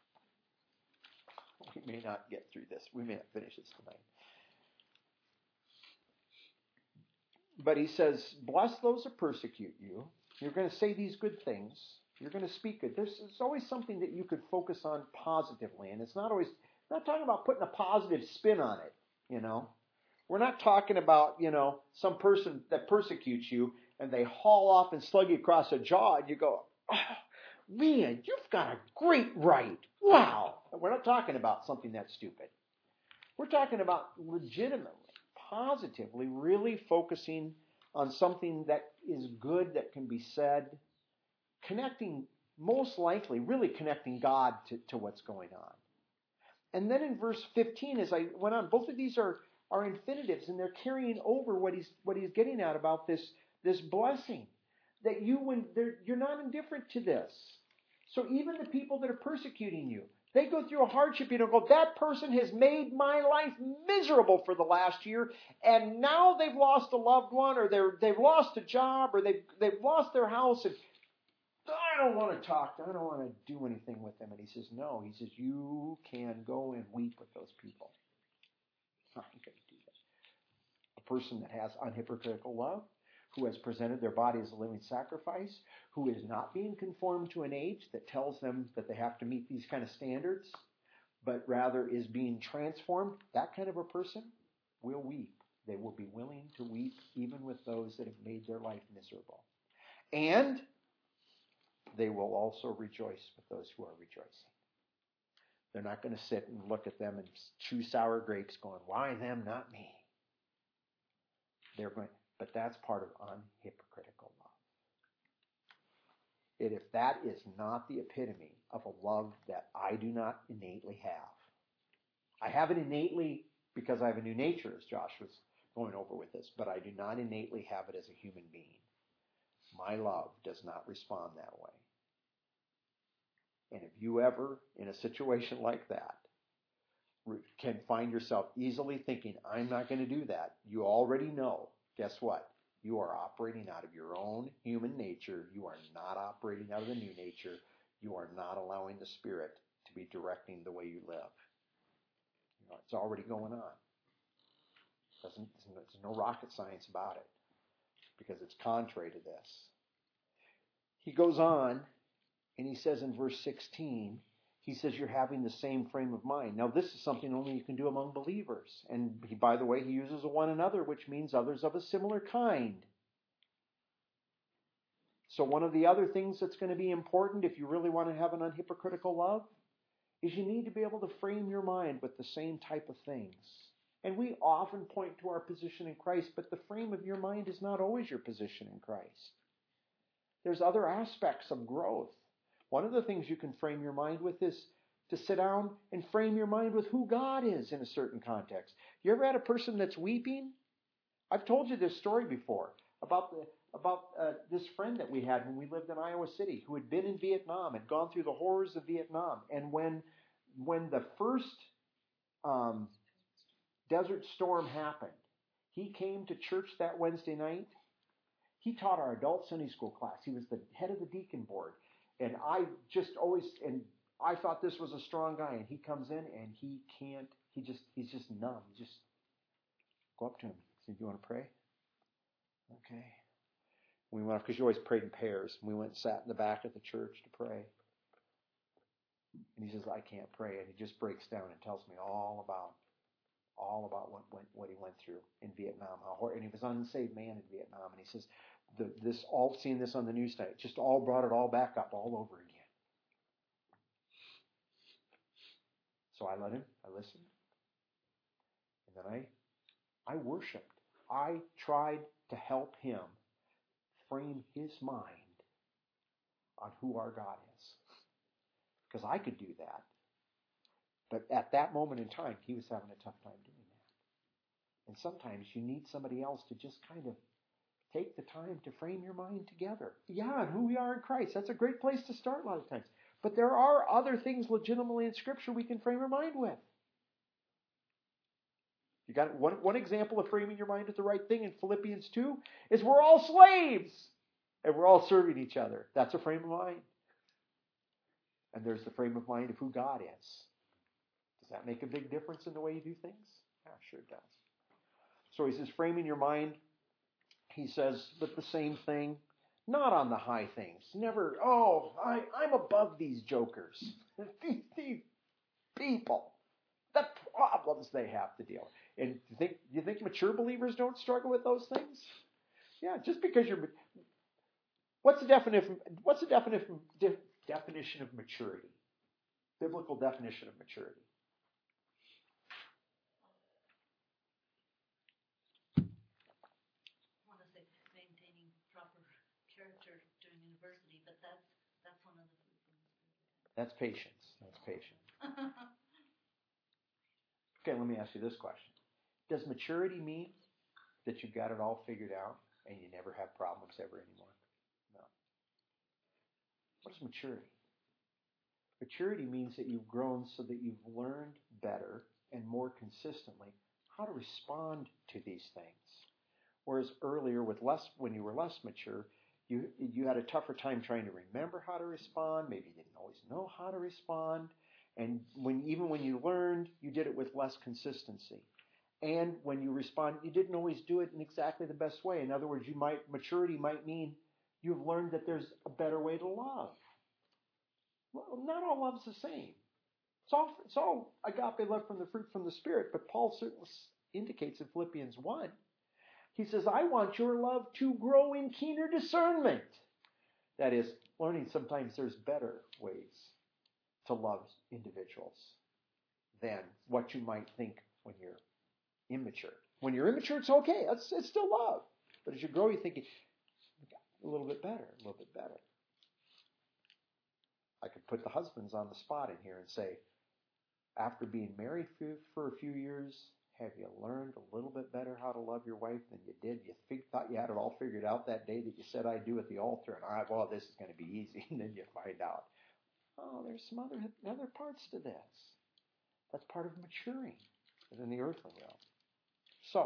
We may not get through this. We may not finish this tonight. But he says, bless those that persecute you. You're going to say these good things. You're going to speak good. There's, there's always something that you could focus on positively. And it's not always, we're not talking about putting a positive spin on it, you know. We're not talking about, you know, some person that persecutes you and they haul off and slug you across the jaw and you go, oh, man, you've got a great right. Wow. We're not talking about something that's stupid. We're talking about legitimately, positively, really focusing on something that is good, that can be said, connecting, most likely, really connecting God to, to what's going on. And then in verse fifteen, as I went on, both of these are, are infinitives, and they're carrying over what he's what he's getting at about this, this blessing. That you, when you're not indifferent to this. So even the people that are persecuting you, they go through a hardship, you don't go, that person has made my life miserable for the last year, and now they've lost a loved one, or they're, they've lost a job, or they've, they've lost their house, and I don't want to talk, I don't want to do anything with them. And he says, no, he says, you can go and weep with those people. I ain't going to do that. A person that has unhypocritical love, who has presented their body as a living sacrifice, who is not being conformed to an age that tells them that they have to meet these kind of standards, but rather is being transformed, that kind of a person will weep. They will be willing to weep even with those that have made their life miserable. And they will also rejoice with those who are rejoicing. They're not going to sit and look at them and chew sour grapes going, why them, not me? They're going, but that's part of unhypocritical love. And if that is not the epitome of a love that I do not innately have, I have it innately because I have a new nature, as Josh was going over with us, but I do not innately have it as a human being. My love does not respond that way. And if you ever, in a situation like that, can find yourself easily thinking, I'm not going to do that, you already know, guess what? You are operating out of your own human nature. You are not operating out of the new nature. You are not allowing the Spirit to be directing the way you live. You know, it's already going on. Doesn't, there's no rocket science about it because it's contrary to this. He goes on and he says in verse sixteen, he says you're having the same frame of mind. Now this is something only you can do among believers. And he, by the way, he uses a one another, which means others of a similar kind. So one of the other things that's going to be important if you really want to have an unhypocritical love is you need to be able to frame your mind with the same type of things. And we often point to our position in Christ, but the frame of your mind is not always your position in Christ. There's other aspects of growth. One of the things you can frame your mind with is to sit down and frame your mind with who God is in a certain context. You ever had a person that's weeping? I've told you this story before about the about uh, this friend that we had when we lived in Iowa City who had been in Vietnam and gone through the horrors of Vietnam. And when when the first um, Desert Storm happened, he came to church that Wednesday night. He taught our adult Sunday school class. He was the head of the deacon board. And I just always, and I thought this was a strong guy. And he comes in and he can't, he just, he's just numb. Just go up to him. Say, do you want to pray? Okay. We went off, because you always prayed in pairs. And we went and sat in the back of the church to pray. And he says, I can't pray. And he just breaks down and tells me all about, all about what, what, what he went through in Vietnam. How, and he was an unsaved man in Vietnam. And he says, the, this all seeing this on the news tonight, just all brought it all back up all over again. So I let him, I listened. And then I, I worshiped. I tried to help him frame his mind on who our God is. Because I could do that. But at that moment in time, he was having a tough time doing that. And sometimes you need somebody else to just kind of take the time to frame your mind together. Yeah, and who we are in Christ. That's a great place to start a lot of times. But there are other things legitimately in Scripture we can frame our mind with. You got one, one example of framing your mind with the right thing in Philippians two is we're all slaves and we're all serving each other. That's a frame of mind. And there's the frame of mind of who God is. Does that make a big difference in the way you do things? Yeah, sure it does. So he says, framing your mind, he says, but the same thing, not on the high things. Never, oh, I, I'm above these jokers. these, these people. The problems they have to deal with. And you think, you think mature believers don't struggle with those things? Yeah, just because you're... What's the definition, what's the definition, de, definition of maturity? Biblical definition of maturity. I want to say maintaining proper character during university, but that's that's one of the fruits of the Spirit. That's patience. That's patience. Okay, let me ask you this question. Does maturity mean that you've got it all figured out and you never have problems ever anymore? No. What is maturity? Maturity means that you've grown so that you've learned better and more consistently how to respond to these things. Whereas earlier, with less, when you were less mature, you you had a tougher time trying to remember how to respond. Maybe you didn't always know how to respond. And when even when you learned, you did it with less consistency. And when you responded, you didn't always do it in exactly the best way. In other words, you might maturity might mean you've learned that there's a better way to love. Well, not all love's the same. It's all it's all agape love from the fruit from the Spirit. But Paul certainly indicates in Philippians one, he says, I want your love to grow in keener discernment. That is, learning sometimes there's better ways to love individuals than what you might think when you're immature. When you're immature, it's okay. It's, it's still love. But as you grow, you think a little bit better, a little bit better. I could put the husbands on the spot in here and say, after being married for, for a few years Have you learned a little bit better how to love your wife than you did? You think, thought you had it all figured out that day that you said I do at the altar, and I, well, this is going to be easy, and then you find out, oh, there's some other other parts to this. That's part of maturing in the earthly realm. So,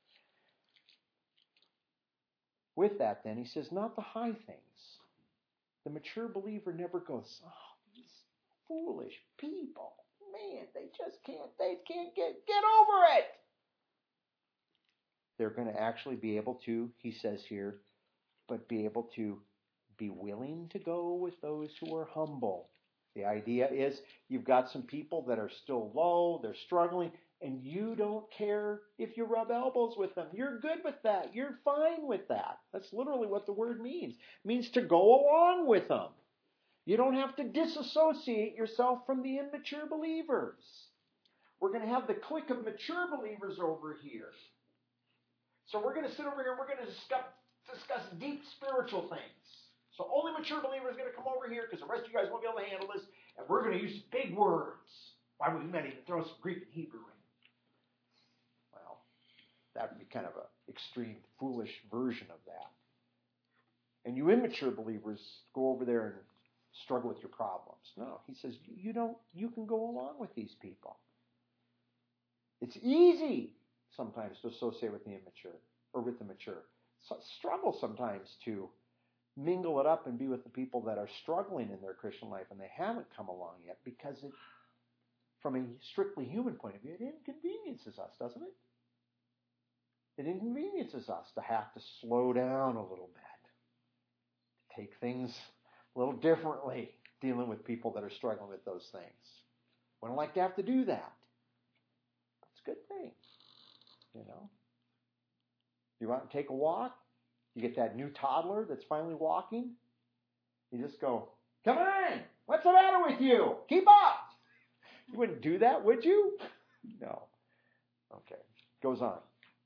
with that, then he says, not the high things. The mature believer never goes, oh, these foolish people. Man, they just can't, they can't get, get over it. They're going to actually be able to, he says here, but be able to be willing to go with those who are humble. The idea is you've got some people that are still low, they're struggling, and you don't care if you rub elbows with them. You're good with that. You're fine with that. That's literally what the word means. It means to go along with them. You don't have to disassociate yourself from the immature believers. We're going to have the clique of mature believers over here. So we're going to sit over here and we're going to discuss, discuss deep spiritual things. So only mature believers are going to come over here because the rest of you guys won't be able to handle this. And we're going to use big words. Why would we not even throw some Greek and Hebrew in? Well, that would be kind of an extreme, foolish version of that. And you immature believers go over there and struggle with your problems. No, he says you don't. You can go along with these people. It's easy sometimes to associate with the immature or with the mature. So struggle sometimes to mingle it up and be with the people that are struggling in their Christian life and they haven't come along yet because it, from a strictly human point of view, it inconveniences us, doesn't it? It inconveniences us to have to slow down a little bit, to take things a little differently, dealing with people that are struggling with those things. We don't like to have to do that. It's a good thing, you know. You want to take a walk? You get that new toddler that's finally walking. You just go, come on, what's the matter with you? Keep up. You wouldn't do that, would you? No. Okay. Goes on.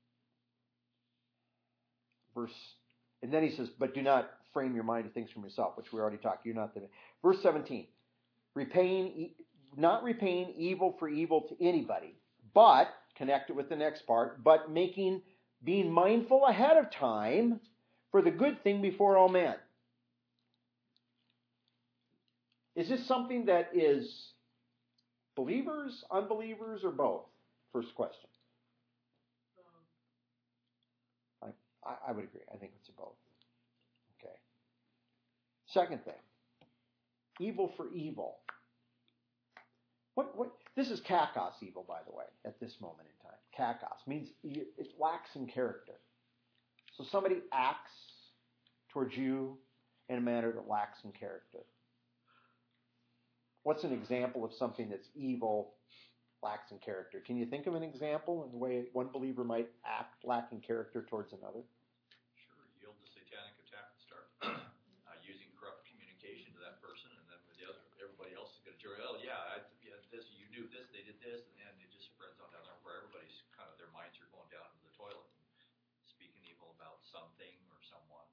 Verse, and then he says, but do not frame your mind to things from yourself, which we already talked. You're not the. Verse seventeen, repaying, not repaying evil for evil to anybody, but, connect it with the next part, but making, being mindful ahead of time for the good thing before all men. Is this something that is believers, unbelievers, or both? First question. I, I would agree. I think it's both. Okay. Second thing. Evil for evil. What, what, this is kakos evil, by the way, at this moment in time. Kakos means it lacks in character. So somebody acts towards you in a manner that lacks in character. What's an example of something that's evil, lacks in character? Can you think of an example in the way one believer might act lacking character towards another? Sure, yield to satanic attack and start uh, using corrupt communication to that person, and then with the other, everybody else is going to join. Oh yeah, I, yeah, this you knew this, they did this, and then it just spreads on down there where everybody's kind of their minds are going down into the toilet and speaking evil about something or someone.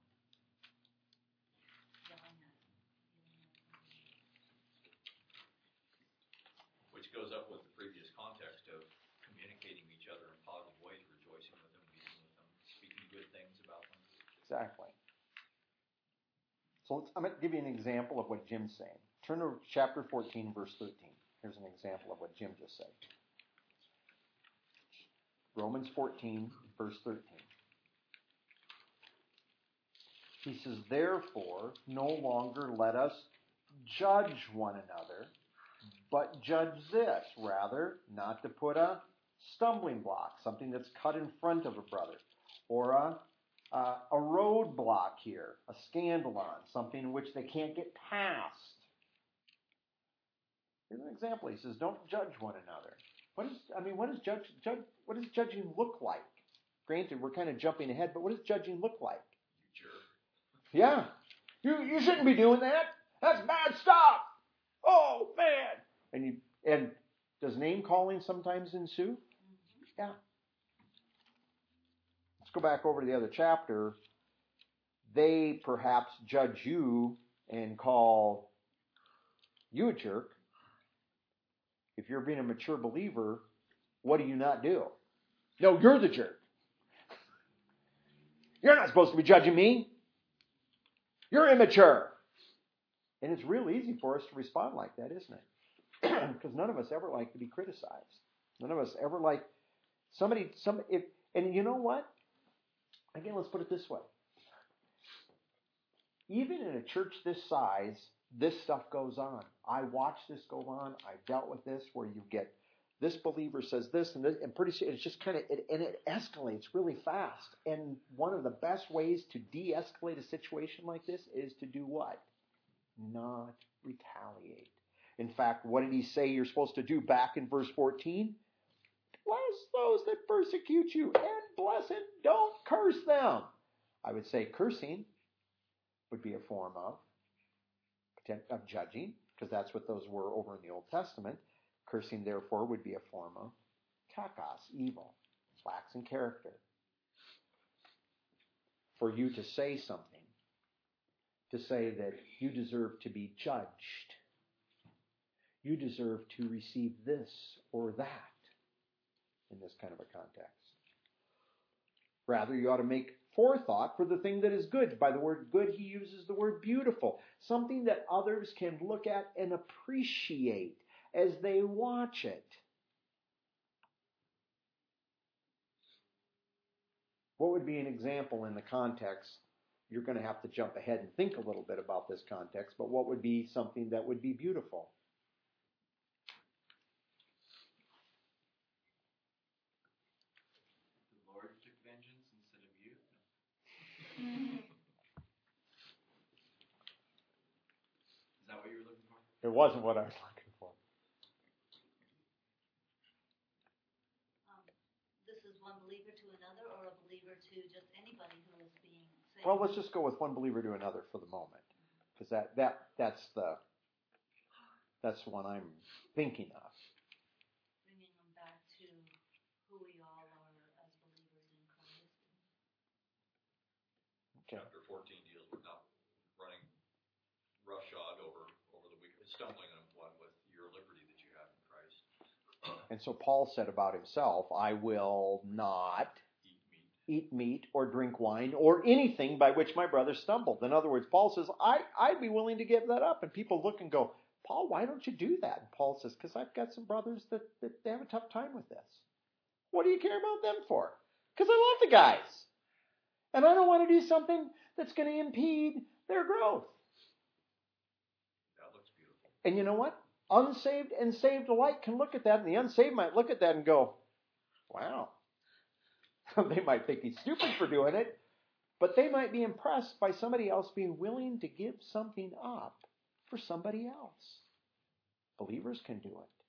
Which goes up with the previous context of communicating with each other in positive ways, rejoicing with them, meeting with them, speaking good things about them. Exactly. So let's, I'm going to give you an example of what Jim's saying. Turn to chapter fourteen, verse thirteen. Here's an example of what Jim just said. Romans fourteen, verse thirteen. He says, therefore, no longer let us judge one another, but judge this, rather, not to put a stumbling block, something that's cut in front of a brother, or a, uh, a roadblock here, a scandalon, something in which they can't get past. Here's an example. He says, don't judge one another. What is, I mean, what does judge, judge, what does judging look like? Granted, we're kind of jumping ahead, but what does judging look like? You jerk. Yeah. You, you shouldn't be doing that. That's bad stuff. Oh, man. And you and does name calling sometimes ensue? Yeah. Let's go back over to the other chapter. They perhaps judge you and call you a jerk. If you're being a mature believer, what do you not do? No, you're the jerk. You're not supposed to be judging me. You're immature. And it's real easy for us to respond like that, isn't it? Because none of us ever like to be criticized. None of us ever like somebody, some, if, and you know what? Again, let's put it this way. Even in a church this size, this stuff goes on. I watch this go on. I've dealt with this where you get this believer says this and this, and pretty soon it's just kind of, it, and it escalates really fast. And one of the best ways to de-escalate a situation like this is to do what? Not retaliate. In fact, what did he say you're supposed to do back in verse fourteen? Bless those that persecute you and bless and don't curse them. I would say cursing would be a form of, of judging, because that's what those were over in the Old Testament. Cursing, therefore, would be a form of kakos, evil, lacks in character. For you to say something, to say that you deserve to be judged, you deserve to receive this or that in this kind of a context. Rather, you ought to make forethought for the thing that is good. By the word good, he uses the word beautiful. Something that others can look at and appreciate as they watch it. What would be an example in the context? You're going to have to jump ahead and think a little bit about this context, but what would be something that would be beautiful? The Lord took vengeance instead of you. Is that what you were looking for? It wasn't what I was looking for. Um, this is one believer to another, or a believer to just anybody who is being saved? Well, let's just go with one believer to another for the moment, because that, that that's the that's the one I'm thinking of. Bringing them back to who we all are as believers in Christ. Okay. Chapter fourteen deals with not running roughshod over over the weak, stumbling on one with your liberty that you have in Christ. And so Paul said about himself, I will not Eat meat. eat meat or drink wine or anything by which my brother stumbled. In other words, Paul says, I, I'd be willing to give that up. And people look and go, Paul, why don't you do that? And Paul says, because I've got some brothers that, that they have a tough time with this. What do you care about them for? Because I love the guys. And I don't want to do something that's going to impede their growth. That looks beautiful. And you know what? Unsaved and saved alike can look at that, and the unsaved might look at that and go, wow. They might think he's stupid for doing it, but they might be impressed by somebody else being willing to give something up for somebody else. Believers can do it.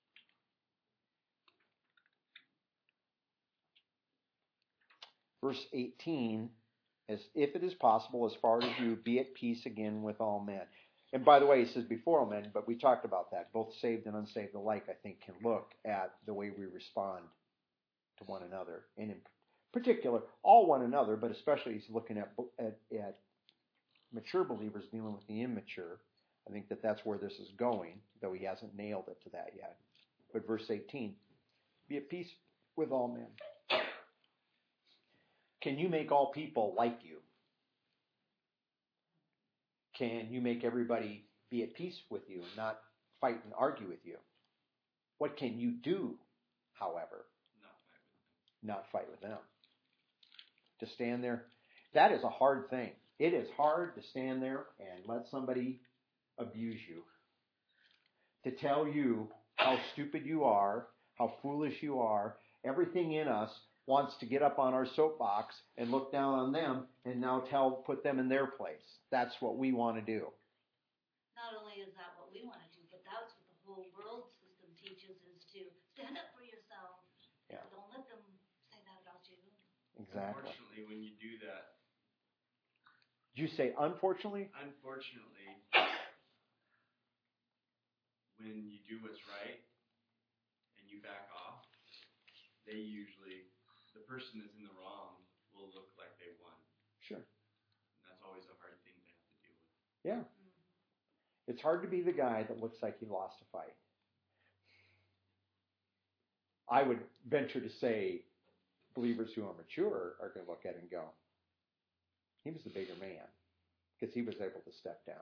Verse eighteen, as if it is possible, as far as you, be at peace again with all men. And by the way, he says before all men, but we talked about that. Both saved and unsaved alike, I think, can look at the way we respond to one another. And in particular, all one another, but especially he's looking at, at, at mature believers dealing with the immature. I think that that's where this is going, though he hasn't nailed it to that yet. But verse eighteen, be at peace with all men. Can you make all people like you? Can you make everybody be at peace with you and not fight and argue with you? What can you do, however? Not fight with them. Not fight with them. To stand there, that is a hard thing. It is hard to stand there and let somebody abuse you. To tell you how stupid you are, how foolish you are. Everything in us wants to get up on our soapbox and look down on them and now tell, put them in their place. That's what we want to do. Not only is that what we want to do, but that's what the whole world system teaches, is to stand up for yourself. Yeah. Don't let them say that about you. Exactly. Unfortunately, when you do that, Did you say unfortunately? unfortunately, when you do what's right and you back off, they usually, the person that's in the wrong will look like they won. Sure. And that's always a hard thing to have to deal with. Yeah. It's hard to be the guy that looks like he lost a fight. I would venture to say believers who are mature are going to look at it and go, he was the bigger man because he was able to step down.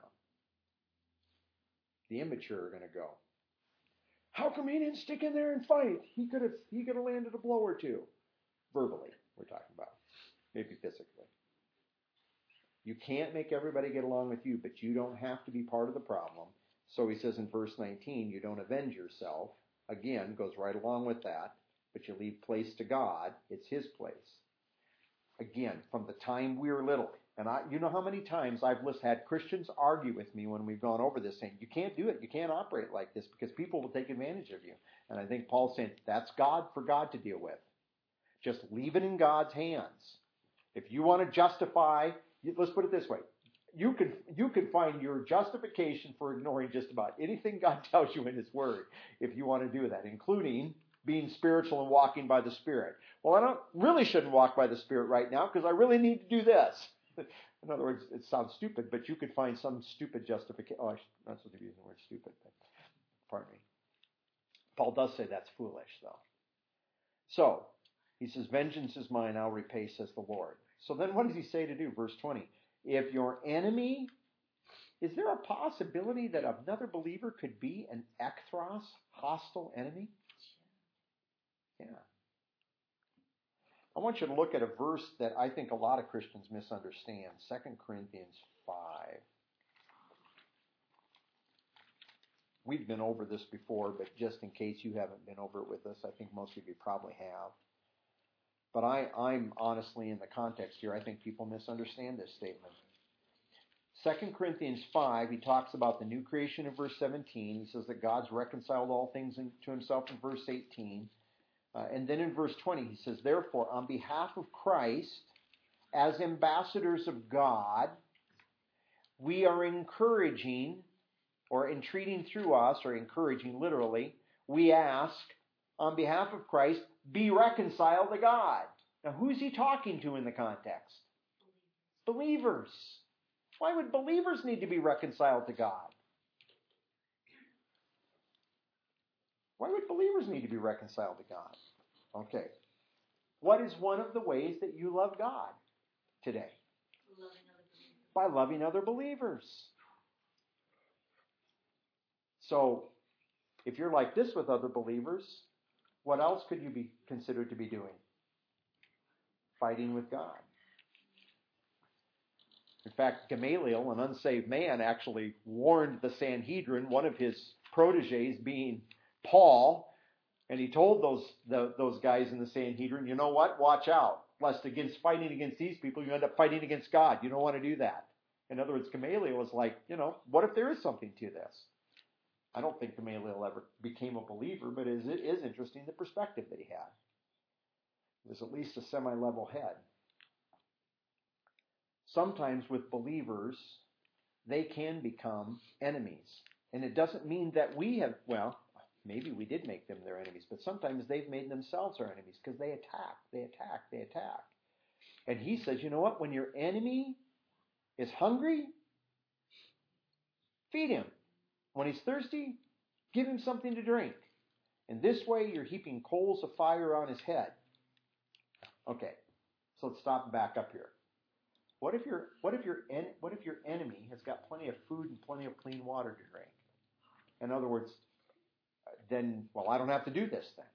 The immature are going to go, how come he didn't stick in there and fight? He could have he could have landed a blow or two. Verbally, we're talking about. Maybe physically. You can't make everybody get along with you, but you don't have to be part of the problem. So he says in verse nineteen, you don't avenge yourself. Again, goes right along with that. But you leave place to God. It's his place. Again, from the time we were little. And I, you know how many times I've had Christians argue with me when we've gone over this, saying, you can't do it. You can't operate like this because people will take advantage of you. And I think Paul's saying, that's God for God to deal with. Just leave it in God's hands. If you want to justify, let's put it this way. You can, you can find your justification for ignoring just about anything God tells you in his word if you want to do that, including being spiritual and walking by the Spirit. Well, I don't really shouldn't walk by the Spirit right now because I really need to do this. In other words, it sounds stupid, but you could find some stupid justification. Oh, I'm not supposed to be using the word stupid, but pardon me. Paul does say that's foolish, though. So, he says, vengeance is mine, I'll repay, says the Lord. So then what does he say to do? Verse twenty. If your enemy, is there a possibility that another believer could be an ekthros, hostile enemy? Yeah. I want you to look at a verse that I think a lot of Christians misunderstand. Second Corinthians five. We've been over this before, but just in case you haven't been over it with us, I think most of you probably have. But I, I'm honestly, in the context here, I think people misunderstand this statement. Second Corinthians five, he talks about the new creation in verse seventeen. He says that God's reconciled all things to himself in verse eighteen. Uh, and then in verse twenty, he says, therefore, on behalf of Christ, as ambassadors of God, we are encouraging, or entreating through us, or encouraging literally, we ask, on behalf of Christ, be reconciled to God. Now, who is he talking to in the context? Believers. Why would believers need to be reconciled to God? Why would believers need to be reconciled to God? Okay. What is one of the ways that you love God today? Loving other believers. By loving other believers. So, if you're like this with other believers, what else could you be considered to be doing? Fighting with God. In fact, Gamaliel, an unsaved man, actually warned the Sanhedrin, one of his proteges being Paul, and he told those the, those guys in the Sanhedrin, you know what? Watch out. Lest against fighting against these people, you end up fighting against God. You don't want to do that. In other words, Gamaliel was like, you know, what if there is something to this? I don't think Gamaliel ever became a believer, but it is interesting the perspective that he had. It was at least a semi-level head. Sometimes with believers, they can become enemies. And it doesn't mean that we have, well, maybe we did make them their enemies, but sometimes they've made themselves our enemies because they attack, they attack, they attack. And he says, you know what? When your enemy is hungry, feed him. When he's thirsty, give him something to drink. And this way you're heaping coals of fire on his head. Okay, so let's stop and back up here. What if your what if your en, what if your enemy has got plenty of food and plenty of clean water to drink? In other words, then well, I don't have to do this then.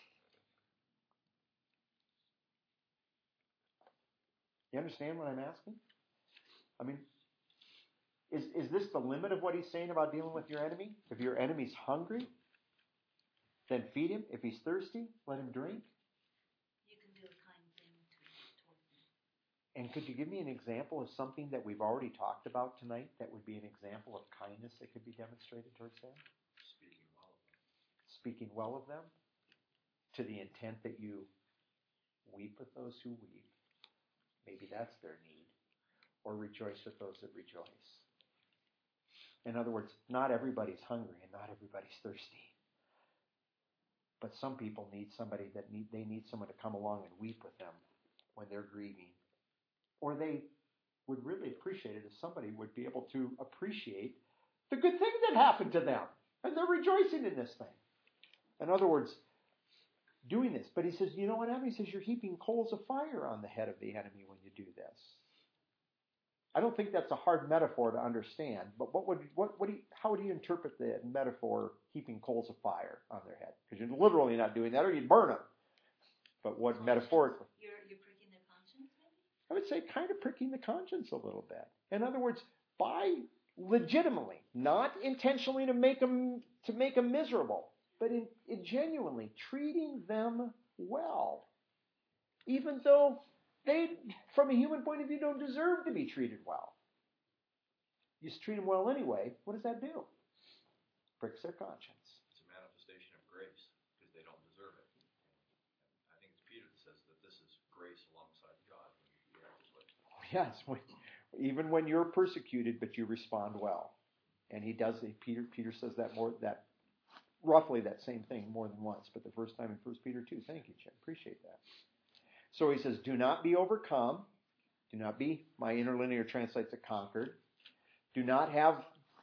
You understand what I'm asking? I mean, is is this the limit of what he's saying about dealing with your enemy? If your enemy's hungry, then feed him. If he's thirsty, let him drink. You can do a kind thing to, towards them. And could you give me an example of something that we've already talked about tonight that would be an example of kindness that could be demonstrated towards them? Speaking well of them. Speaking well of them to the intent that you weep with those who weep. Maybe that's their need. Or rejoice with those that rejoice. In other words, not everybody's hungry and not everybody's thirsty. But some people need somebody that need they need someone to come along and weep with them when they're grieving. Or they would really appreciate it if somebody would be able to appreciate the good thing that happened to them. And they're rejoicing in this thing. In other words, doing this. But he says, you know what happened? He says, you're heaping coals of fire on the head of the enemy when you do this. I don't think that's a hard metaphor to understand, but what would what what do you, how would you interpret the metaphor heaping coals of fire on their head? Because you're literally not doing that, or you'd burn them. But what metaphorically? You're you're pricking their conscience, maybe? I would say kind of pricking the conscience a little bit. In other words, by legitimately, not intentionally to make them to make them miserable, but in, in genuinely treating them well, even though they, from a human point of view, don't deserve to be treated well. You just treat them well anyway. What does that do? Pricks their conscience. It's a manifestation of grace because they don't deserve it. And I think it's Peter that says that this is grace alongside God when you react this way. Yes, when, even when you're persecuted, but you respond well. And he does. Peter Peter says that more that roughly that same thing more than once. But the first time in First Peter two. Thank you, Jim. Appreciate that. So he says, do not be overcome. Do not be, my interlinear translates it conquered. Do not have,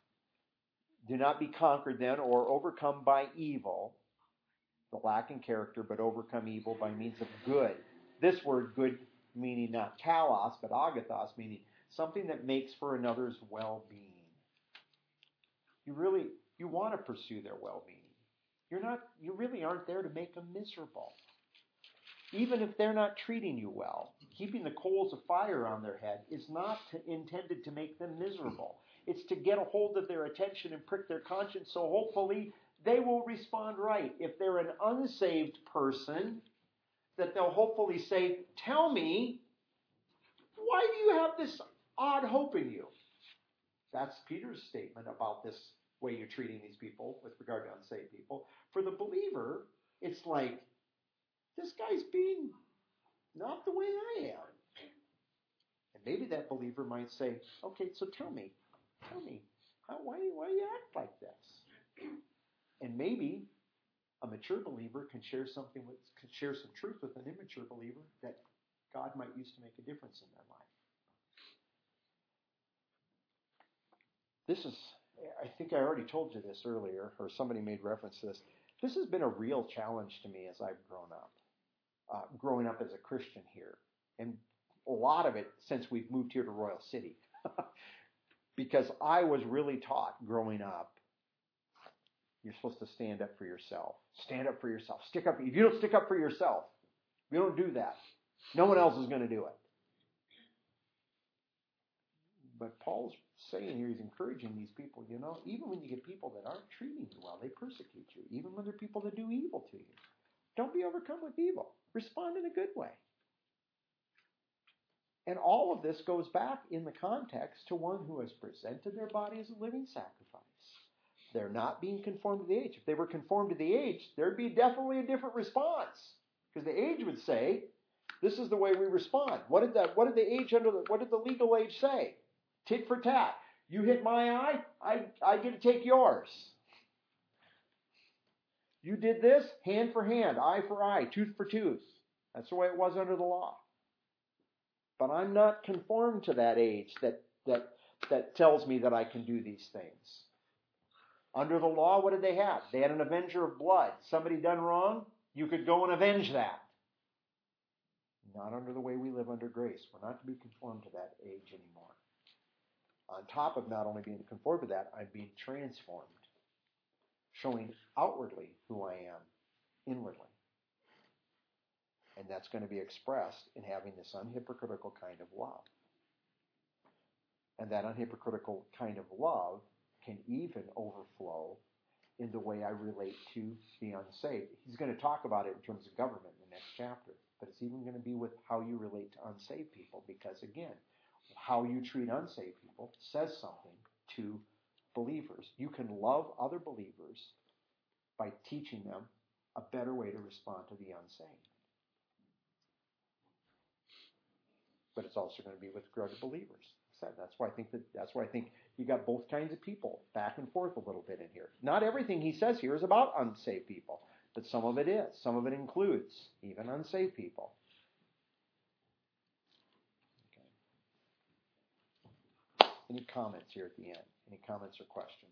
do not be conquered then or overcome by evil, the lack in character, but overcome evil by means of good. This word good meaning not kalos, but agathos, meaning something that makes for another's well-being. You really, you want to pursue their well-being. You're not, you really aren't there to make them miserable. Even if they're not treating you well, keeping the coals of fire on their head is not to, intended to make them miserable. It's to get a hold of their attention and prick their conscience, so hopefully they will respond right. If they're an unsaved person, that they'll hopefully say, tell me, why do you have this odd hope in you? That's Peter's statement about this way you're treating these people with regard to unsaved people. For the believer, it's like, this guy's being not the way I am. And maybe that believer might say, okay, so tell me, tell me, how, why, why do you act like this? And maybe a mature believer can share something with, can share some truth with an immature believer that God might use to make a difference in their life. This is, I think I already told you this earlier, or somebody made reference to this. This has been a real challenge to me as I've grown up. Uh, growing up as a Christian here. And a lot of it since we've moved here to Royal City. Because I was really taught growing up, you're supposed to stand up for yourself. Stand up for yourself. Stick up. If you don't stick up for yourself, if you don't do that, no one else is going to do it. But Paul's saying here, he's encouraging these people, you know, even when you get people that aren't treating you well, they persecute you. Even when they're people that do evil to you. Don't be overcome with evil. Respond in a good way. And all of this goes back in the context to one who has presented their body as a living sacrifice. They're not being conformed to the age. If they were conformed to the age, there'd be definitely a different response. Because the age would say, this is the way we respond. What did that, what did the age under the, what did the legal age say? Tit for tat. You hit my eye, I, I get to take yours. You did this, hand for hand, eye for eye, tooth for tooth. That's the way it was under the law. But I'm not conformed to that age that that that tells me that I can do these things. Under the law, what did they have? They had an avenger of blood. Somebody done wrong, you could go and avenge that. Not under the way we live under grace. We're not to be conformed to that age anymore. On top of not only being conformed to that, I'm being transformed. Showing outwardly who I am, inwardly. And that's going to be expressed in having this unhypocritical kind of love. And that unhypocritical kind of love can even overflow in the way I relate to the unsaved. He's going to talk about it in terms of government in the next chapter. But it's even going to be with how you relate to unsaved people. Because again, how you treat unsaved people says something to believers. You can love other believers by teaching them a better way to respond to the unsaved. But it's also going to be with regard to believers. That's why I think that that's why I think you got both kinds of people back and forth a little bit in here. Not everything he says here is about unsaved people, but some of it is. Some of it includes even unsaved people. Okay. Any comments here at the end? Any comments or questions?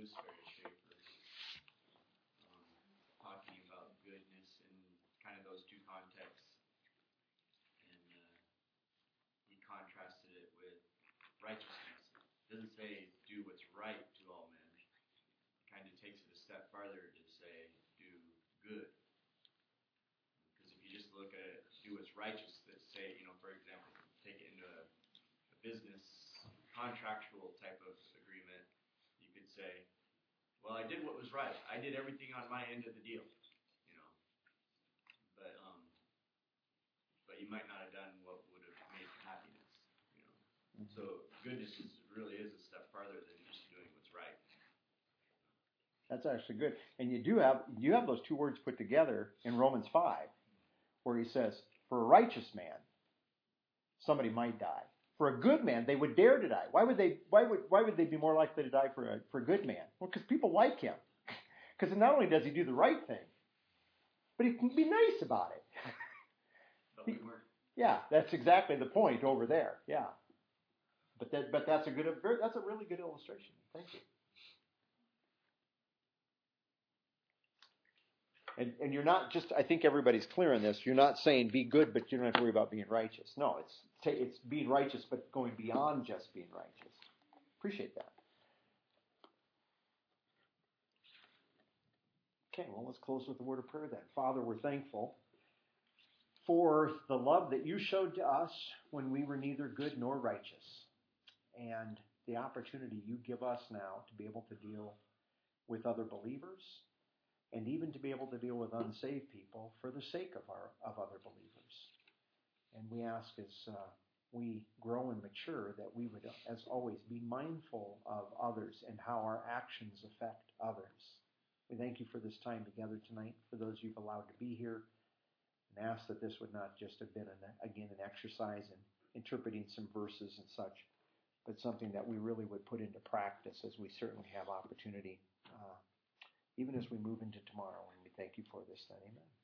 Lewis Ferry Schaefer, um, talking about goodness in kind of those two contexts, and uh, he contrasted it with righteousness. It doesn't say do what's right to all men. It kind of takes it a step farther to say do good. Because if you just look at it, do what's righteous, that say, you know, for example, take it into a, a business contractual type of agreement, you could say, well, I did what was right. I did everything on my end of the deal, you know. But um, but you might not have done what would have made happiness, you know. Mm-hmm. So goodness is, really is a step farther than just doing what's right. That's actually good. And you do have you have those two words put together in Romans five, where he says, for a righteous man, somebody might die. For a good man, they would dare to die. Why would they? Why would? Why would they be more likely to die for a for a good man? Well, because people like him. Because not only does he do the right thing, but he can be nice about it. But we weren't. Yeah, that's exactly the point over there. Yeah, but that but that's a good that's a really good illustration. Thank you. And, and you're not just, I think everybody's clear on this, you're not saying be good, but you don't have to worry about being righteous. No, it's it's being righteous, but going beyond just being righteous. Appreciate that. Okay, well, let's close with a word of prayer then. Father, we're thankful for the love that you showed to us when we were neither good nor righteous, and the opportunity you give us now to be able to deal with other believers, and even to be able to deal with unsaved people for the sake of our of other believers. And we ask as uh, we grow and mature that we would, as always, be mindful of others and how our actions affect others. We thank you for this time together tonight, for those you've allowed to be here, and ask that this would not just have been, an, again, an exercise in interpreting some verses and such, but something that we really would put into practice as we certainly have opportunity uh, even as we move into tomorrow, and we thank you for this then. Amen.